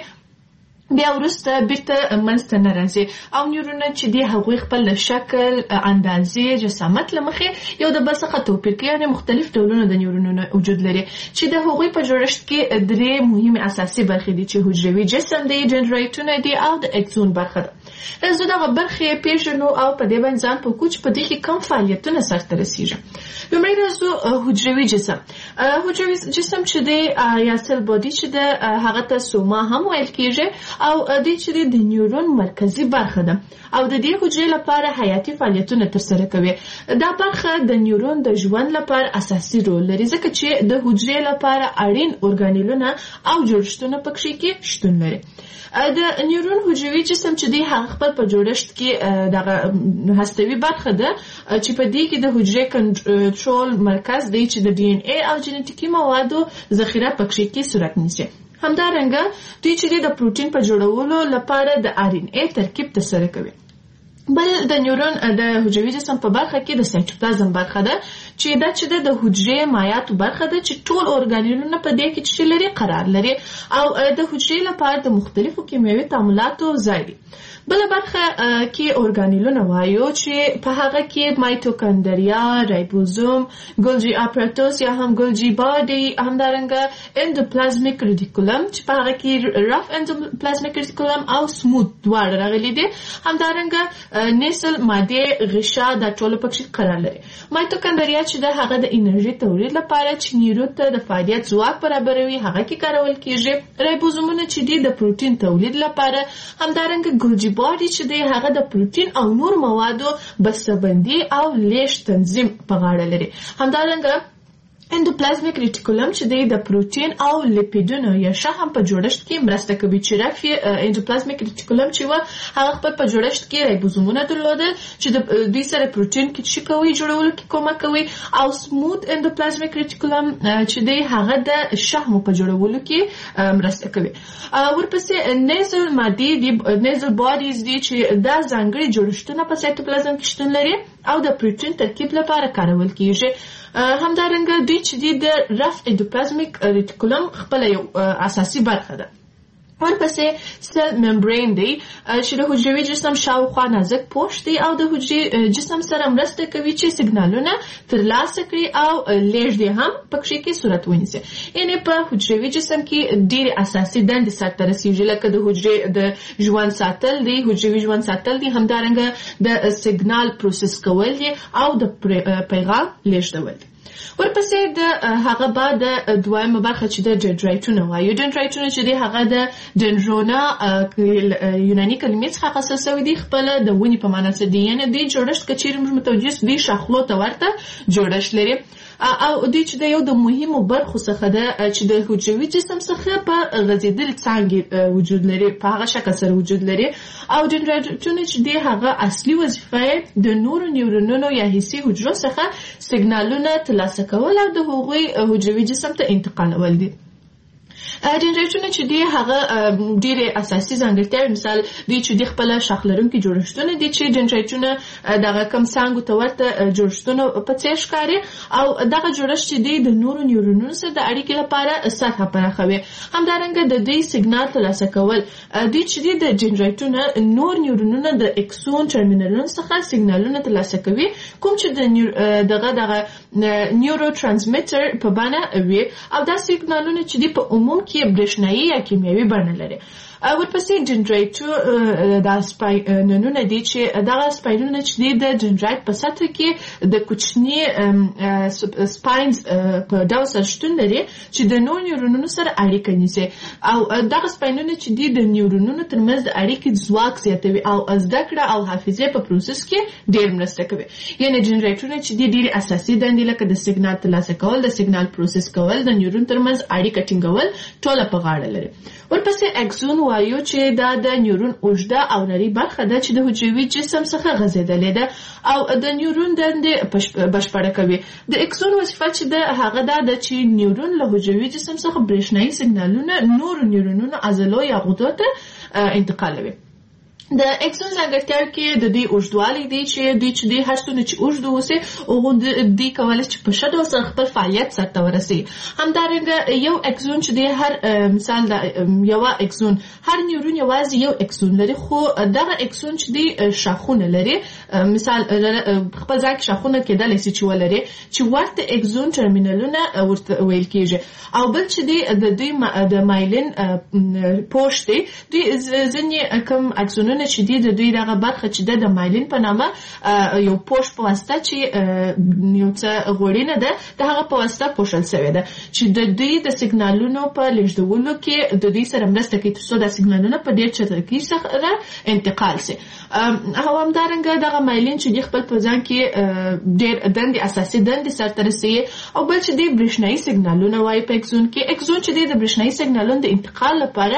N: بیا وروسته بیرته منځته نه راځي او نیورونونه چې دی هغوی خپل شکل، اندازې، جسامت له مخې یو د بل څخه توپیر کوي، یعنې مختلف ډولونه د نیورونونو وجود لري چې د هغوی په جوړښت کې درې مهمې اساسي برخې دي چې حجروي جسم دی، دندرایتونه دي او د اکسون برخه ده. راځو دغه برخې پیژنو او په دې باندې ځان پوه کړو چې په دې کې کوم فعالیتونه سرته رسیږي. لومړی راځو حجروي جسم. حجروي جسم چې دی یا سل باډي چې ده هغه ته سوما هم ویل کېږي او دې چې د نیورون مرکزی برخه ده او د دې حجرې لپاره حیاتي فعالیتونه ترسره کوي. دا برخه د نیورون د ژوند لپاره اساسي رول لري ځکه چې د حجرې لپاره اړین ارګانیلونه او جوړښتونه پکې کې شتون لري. د نیورون حجروي جسم چې دی هغه خپل په جوړښت کې دغه هستوي برخه ده چې په دې کې د حجرې کنټرول مرکز دی چې د ډي ان اي او جینټیکي موادو ذخیره پکې کې صورت نیسي. همدارنګه دوی چې د پروتین په جوړولو لپاره د آر ان اي ترکیب ترسره کوي. بل د نیورون د حجروي جسم په برخه کې د سایټوپلازم برخه ده چې دا چې د حجرې مایعاتو برخه ده چې ټول ارګانیلونه په دې کې چې لري قرار لري او د حجرې لپاره د مختلفو کیمیاوي تعاملاتو ځای دی. بل برخه کې ارګانیلونه وایو چې په هغه کې مایټوکاندریا، رایبوزوم، ګولجی اپاراتوس یا هم ګولجی باډي، همدارنګه اندوپلازمیک ریټیکولم چې په هغه کې رف اندوپلازمیک ریټیکولم او سموث دواړه راغلي دي، همدارنګه نیسل ماده غشا د ټولو پکې قرار لري. مایټوکاندریا چې د هغه د انرژي تولید لپاره چې نیورون ته د فعالیت ځواک برابروي هغه کې کارول کیږي. رایبوزومونه چې د پروتین تولید لپاره، همدارنګه ګولجی باډي چې دی هغه د پروتین او نور موادو بسته‌بندي او لیږد تنظیم په غاړه لري. همدارنګه اندوپلازمیک ریټیکولم چې د پروتین او لیپیډونو یا شحم په جوړښت کې مرسته کوي چې رفع اندوپلازمیک ریټیکولم چې و هغه خپل په جوړښت کې رایبوزومونه درلودل چې د دوی سره پروتین کې چې کوي جوړولو کې کومک کوي او سموث اندوپلازمیک ریټیکولم چې دی هغه د شحم په جوړولو کې مرسته کوي. ورپسې نیزل مادي دی، نیزل باډیز دي چې دا ځانګړي جوړښتونه په سایټوپلازم کې شتون لري او د پروتین ترکیب لپاره کارول کیږي. همدارنګه دوی چې د رف اندوپلازمیک ریټیکولم خپل یو اساسي برخه ده. ورپسې سل ممبرین دی چې د حجروي جسم شاوخوا نازک پوښ دی او د حجري جسم سره مرسته کوي چې سیګنالونه ترلاسه کړي او لیږد یې هم پکې کې صورت ونیسي. یعنی په حجروي جسم کې ډېرې اساسي دندې سرته رسیږي لکه د حجرې د ژوند ساتل دی، حجروي ژوند ساتل دی، همدارنګه د سیګنال پروسس کول دی او د پیغام لیږدول دی. ورپسې د هغه بعد د دویمه برخه چې د ډندرایټونه وایو. ډندرایټونه چې دی هغه د ډندرونا یوناني کلمې څخه اخیستل شوي دي، خپله د ونې په معنا څه دي، یعنې دوی جوړښت که چیرې موږ متوجه دي شاخلو ته ورته جوړښت لري او دوی چې د یو د مهمو برخو څخه ده چې د حجروي جسم څخه په غځېدلې څانګې وجود لري، په هغه شکل سره وجود لري. او ډندرایټونه چې دی هغه اصلي وظیفه یې د نورو نیورونونو یا حسي حجرو څخه سیګنالونه ترلاسه کول او د هغوی حجروي جسم ته انتقالول دي. ډندرایټونه چې دی هغه ډېرې اساسي ځانګړتیاوې، مثال دوی چې دی خپله شاخ لرونکي جوړښتونه دي چې ډندرایټونه دغه کم څانګو ته ورته جوړښتونه په څېر ښکاري او دغه جوړښت چې دی د نورو نیورونونو سره د اړیکې لپاره سطحه پراخوي. همدارنګه د دوی سیګنال ترلاسه کول، دوی چې دی د ډندرایټونه نور نیورونونه د اکسون ټرمینلونو څخه سیګنالونه ترلاسه کوي، کوم چې د دغه دغه نیورو ترانسمیټر په بڼه وي او دا سیګنالونه چې دی په عموم کې برېښنایي یا کیمیاوي بڼه لري. ورپسې ډندرایټ دا سپاینونه دي چې دغه سپاینونه چې دي د ډندرایټ په سطحه کې د کوچني سپاینز په ډول سره شتون لري چې د نورو نیورونونو سره اړیکه نیسي او دغه سپاینونه چې دي د نیورونونو ترمنځ د اړیکې ځواک زیاتوي او زده کړه او حافظې په پروسس کې ډېر مرسته کوي. یعنې ډندرایټونه چې دي ډېرې اساسي دندې لکه د سیګنال ترلاسه کول، د سیګنال پروسس کول، د نیورون ترمنځ اړیکه ټینګول ټوله په غاړه لري. ورپسې اکسون وایو چې دا د نیورون اوږده او نرۍ برخه ده چې د حجروي جسم څخه غځېدلې ده او د نیورون دندې بشپړه کوي. د اکسون وظیفه چې ده هغه دا ده چې نیورون له حجروي جسم څخه برېښنایي سیګنالونه نورو نیورونونو عضلو یا غدو ته انتقالوي. د اکسون ځانګړتیاوې کې د دوی اوږدوالی دی چې دوی چې دوی هر څومره چې اوږد واوسي هغه دوی کولی چې په ښه ډول سره خپل فعالیت سرته ورسوي. همدارنګه یو اکسون چې دی هر مثال د یوه اکسون هر نیورون یوازې یو اکسون لري، خو دغه اکسون چې دی شاخونه لري، مثال خپل ځای کې شاخونه کېدلی شي چې ولري چې ورته اکسون ټرمینلونه ورته ویل کېږي. او بل چې دی د دوی د مایلین پوښ دی، دوی ځینې کوم اکسونونه چې دی د دوی دغه برخه چې ده د مایلین په نامه یو پوښ په واسطه چې یو څه غوړینه ده د هغه په واسطه پوښل شوې ده چې د دوی د سیګنالونو په لیږدولو کې د دوی سره مرسته کوي تر څو دا سیګنالونه په ډېر چټکۍ سره انتقال شي. او همدارنګه دغه مایلین چې دی خپل په ځان کې ډېر دندې اساسي دندې سرته رسوي. او بل چې دی برېښنایي سیګنالونه وایي په اکسون کې. اکسون چې دی د برېښنایي سیګنالونو د انتقال لپاره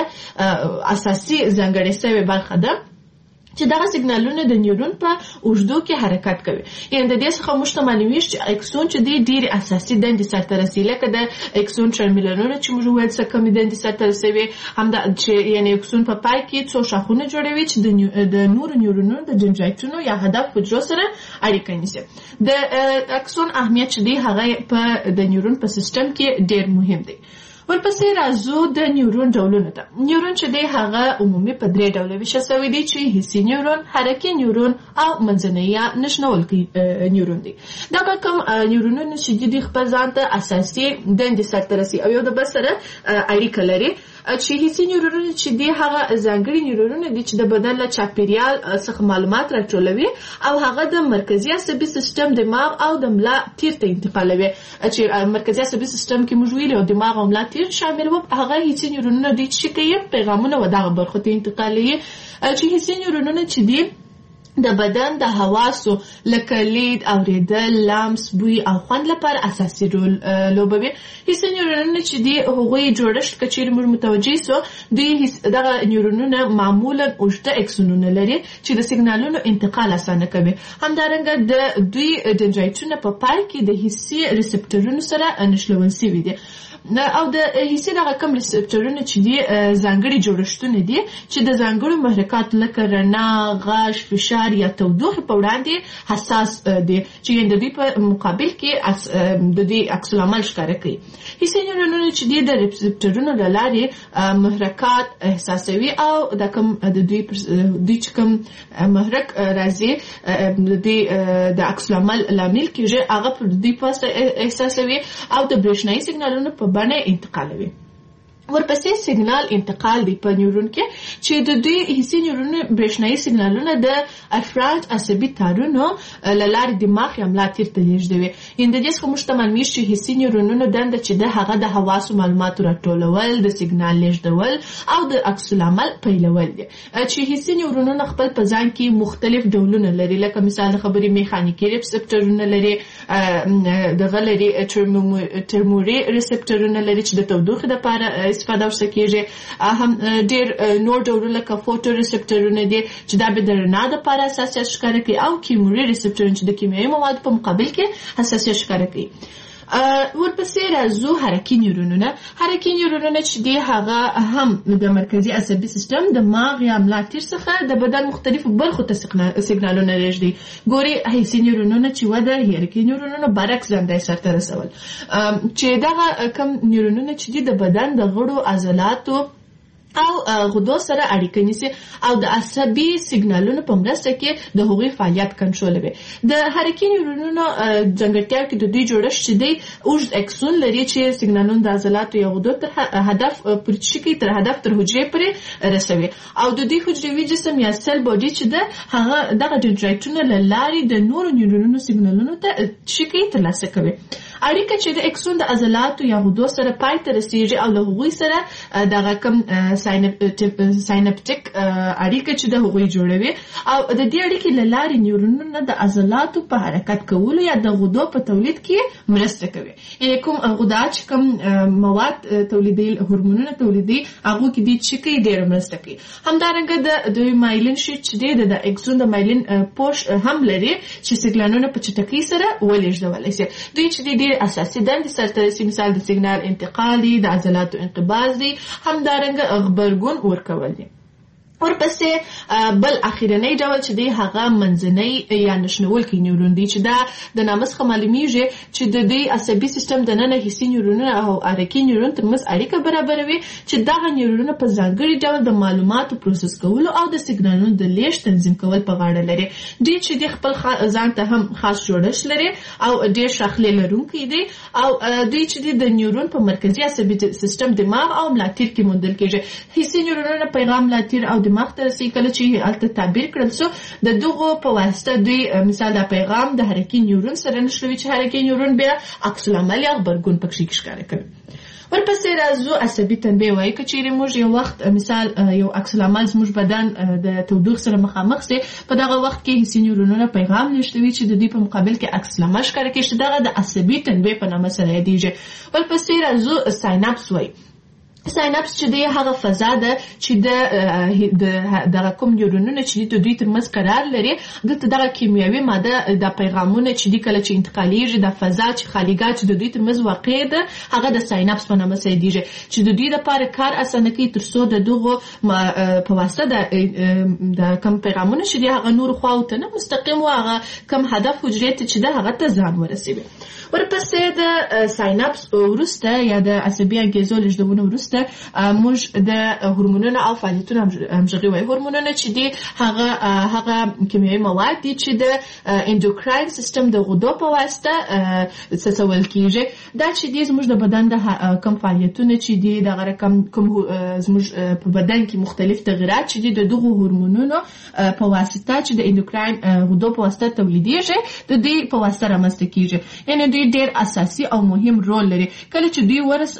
N: اساسي ځانګړې شوې برخه ده چې دغه سیګنالونه د نیورون په اوږدو کې حرکت کوي. یعنې د دې څخه موږ ته معلومیږي چې اکسون چې دی ډېرې اساسي دندې سرته رسوي، لکه د اکسون ټرمینلونه چې موږ وویل څه کمې دندې سرته رسوي، همدا چې یعنې اکسون په پای کې څو شاخونه جوړوي چې د نورو نیورونونو د ډندرایټونو یا هدف حجرو سره اړیکه نیسي. د اکسون اهمیت چې دی هغه په د نیورون په سیستم کې ډېر مهم دی. ورپسې راځو د نیورون ډولونو ته. نیورون چې دی هغه عمومي په درې ډوله ویشل شوی دی چې حسي نیورون، حرکي نیورون او منځنی یا نښلونکی نیورون دی. دغه کوم نیورونونه چې دي خپل ځان ته اساسي دندې سرته رسوي او یو د بل سره اړیکه لري. چې حسي نیورونونه چې دي هغه ځانګړي نیورونونه دي چې د بدن له چاپیریال څخه معلومات راټولوي او هغه د مرکزي عصبي سیستم، دماغ او د ملا تیر ته انتقالوي. چې مرکزي عصبي سیستم کې موږ ویلي او دماغ او ملا تیر شامل وو، هغه حسي نیورونونه دي چې کوي پیغامونه و دغه برخو ته انتقالوي. چې حسي نیورونونه چې دي د بدن د حواسو لکه لید، اوریدل، لمس، بوی او خوند لپاره اساسي رول لوبوي. حسي نیورونونه چې دي هغوی جوړښت که چیرې موږ متوجه سو، دوی دغه نیورونونه معمولا اوږده اکسونونه لري چې د سیګنالونو انتقال اسانه کوي. همدارنګه د دوی ډندرایټونه په پای کې د حسي ریسپټورونو سره نښلول شوي دي. او د حسي دغه کوم ریسپټورونه چې دي ځانګړي جوړښتونه دي چې د ځانګړو محرکاتو لکه رڼا، غږ، فشار کار یا تودوخه په وړاندې حساس دي چې د دې په مقابل کې د دې عکس العمل ښکاره کوي. حسي نیورونونه چې د ریسپټرونو له لارې محرکات احساسوي او د کوم د دوی دوی چې کوم محرک راځي د دې د عکس العمل لامل کېږي هغه په دې پاسه احساسوي او د برېښنايي سیګنالونو په بڼه انتقالوي. ورپسې سیګنال انتقال دی په نیورون کې چې د دوی حسي نیورونو برېښنايي سیګنالونه د افراد عصبي تارونو له لارې دماغ یا ملا تیر ته لیږدوي. یعنې د دې څخه موږ ته معلومیږي چې حسي نیورونونو دنده چې ده هغه د حواسو معلوماتو راټولول، د سیګنال لیږدول او د عکس العمل پیلول دي. چې حسي نیورونونه خپل په ځان کې مختلف ډولونه لري، لکه مثال د خبرې میخانیکي ریسپټرونه لري، دغه لري ترموري ریسپټرونه لري چې د تودوخې لپاره استفاده ورسره کېږي. هم ډېر نور ډولونه لکه فوټو ریسپټرونه دي چې دا به د رڼا دپاره حساسیت ښکاره کوي او کیموري ریسپټرونه چې د کیمیاوي موادو په مقابل کې حساسیت ښکاره کوي. ورپسې راځو حرکي نیورونونه. حرکي نیورونونه چې دي هغه هم د مرکزي عصبي سیستم د ماغ یا ملا تیر څخه د بدن مختلفو برخو ته سیګنالونه لیږدي. ګوري حسي نیورونونه چې وده حرکي نیورونونه برعکس دنده یې سرته رسول، چې دغه کم نیورونونه چې دي د بدن د غړو عضلاتو او غدو سره اړیکه نیسي او د عصبي سیګنالونو په مرسته کې د هغوی فعالیت کنټرولوي. د حرکي نیورونونو ځانګړتیاو کې د دوی جوړښت چې دی اوږد اکسون لري چې سیګنالونه د عضلاتو یا غدو تر هدف پورې شي تر هدف تر حجرې پورې رسوي او د دوی حجروي جسم یا سل باډي چې ده هغه دغه ډنډرایټونه له لارې د نورو نیورونونو سیګنالونو ته شي ترلاسه کوي. اړیکه چې د اکسون د عضلاتو یا غدو سره پای ته رسیږي او له هغوی سره دغه کوم ساینپټیک اړیکه چې د هغوی جوړوي او د دې اړیکې له لارې نیورونونه د عضلاتو په حرکت کولو یا د غدو په تولید کې مرسته کوي. یعنې کوم غدا چې کوم مواد تولیدي هورمونونه تولیدي هغو کې دي چې کوي ډېره مرسته کوي. همدارنګه د دوی مایلین شیټ چې دی د اکسون د مایلین پوش هم لري چې سیګنالونه په چټکۍ سره ولېږدولی شي. دوی چې دی ډېر اساسي دندې سرته رسي، مثال د سیګنال انتقال دی، د عضلاتو انقباض دی، همدارنګه غبرګون ورکول دي. ورپسې بل اخیرنی ډول چې دی هغه منځنی یا نشنولکی نیورون دی چې دا د نامه څخه معلومیږي چې د دې عصبي سیستم دننه حسي نیورونونه او حرکي نیورون ترمنځ اړیکه برابروي چې دغه نیورونونه په ځانګړي ډول د معلوماتو پروسس کولو او د سیګنالونو د لیږد تنظیم کول په غاړه لري. دوی چې دی خپل ځان ته هم خاص جوړښت لري او ډېر شاخلې لرونکي دي او دوی چې دی د نیورون په مرکزي عصبي سیستم دماغ او ملاتیر کې موندل کېږي. حسي نیورونونه پیغام ملاتیر او دماغ ته رسي کله چې هلته تعبیر کړل سو د دغو په واسطه دوی مثال د پیغام د حرکي نیورون سره نښلوي چې حرکي نیورون بیا عکس العمل یا غبرګون پکې ښکاره کوي. ورپسې راځو عصبي تنبیه وایي که چیرې موږ یو وخت مثال یو عکس العمل زموږ بدن د تودوخې سره مخامخ سي، په دغه وخت کې حسي نیورونونه پیغام لیږدوي چې د دوی په مقابل کې عکس العمل ښکاره کوي چې دغه د عصبي تنبیه په نامه سره یادیږي. ورپسې راځو سایناپس وایي. سایناپس چې دی هغه فضا ده چې د دغه کوم نیورونونه چې د دوی ترمنځ قرار لري دلته دغه کیمیاوي ماده د پیغامونه چې دی کله چې انتقالیږي د فضا چې خالیګاه چې د دوی ترمنځ واقع ده هغه د سایناپس په نامه سره یادیږي چې د دوی لپاره کار اسانه کوي تر څو د دغو په واسطه د کوم پیغامونه چې دی هغه نورو خواو ته نه مستقیم و هغه کوم هدف حجرې ته چې ده هغه ته ځان ورسوي. ورپسې د سایناپس وروسته یا د عصبي انګیزو لیږدونې وروسته موږ د هورمونونو او فعالیتونو همغږي وایي. هورمونونه چې دي هغه هغه کیمیاوي مواد دي چې د اندوکراین سیستم د غدو په واسطه څڅول کیږي. دا چې دي زموږ د بدن د کوم فعالیتونه چې دي دغه رقم کوم زموږ په بدن کې مختلف تغیرات چې دي د دغو هورمونونو په واسطه چې د اندوکراین غدو په واسطه تولیدېږي د دې په واسطه رامنځته کیږي. یعنې دوی ډېر اساسي او مهم رول لري. کله چې دوی ورس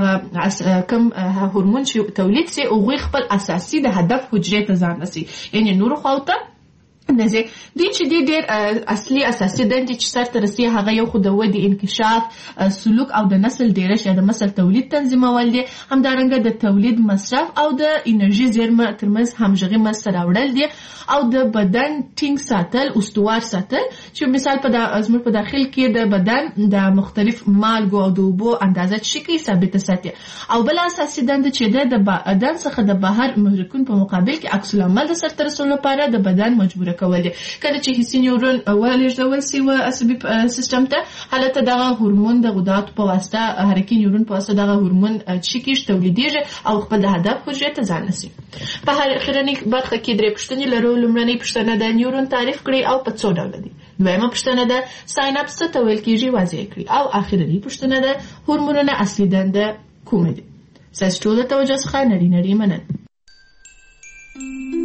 N: دغه کوم هورمون چې تولید سي هغوی خپل اساسي د هدف حجرې ته ځان رسي، یعنې نورو خواو ته نه ځي. دوی چې دي ډېر اصلي اساسي دندې چې سرته رسي هغه یو خو د ودې انکشاف، سلوک او د نسل ډېرش یا د نسل تولید تنظیمول دي، همدارنګه د تولید مصرف او د انرژي زیرمه ترمنځ همغږي منځته راوړل دي او د بدن ټینګ ساتل، استوار ساتل چې مثال په زموږ په داخل کې د بدن د مختلف مالګو او د اوبو اندازه چې کوي ثابته ساتي. او بل اساسي دنده چې ده د بدن څخه د بهر محرکون په مقابل کې عکس العمل د سرته رسولو لپاره د بدن مجبوره کول دي. کله چې حسي نیورون ولېږدول سي و عصبي سیستم ته حالت دغه هورمون د غدات په واسطه حرکي نیورون په واسطه دغه هورمون چې کیش تولیدېږي او خپل هدف حجرې ته ځان نسی. په اخرنی برخه کې درې پوښتنې لرو. لومړنۍ پوښتنه د نیورون تعریف کړي او په څو ډول دي. دویمه پوښتنه ده سایناپس ته ویل کېږي واضح کړي او اخرنی پوښتنه ده هورمونونه اصلي دنده کومه دي. ستاسو ټول توجه څخه نړۍ نړۍ مننه.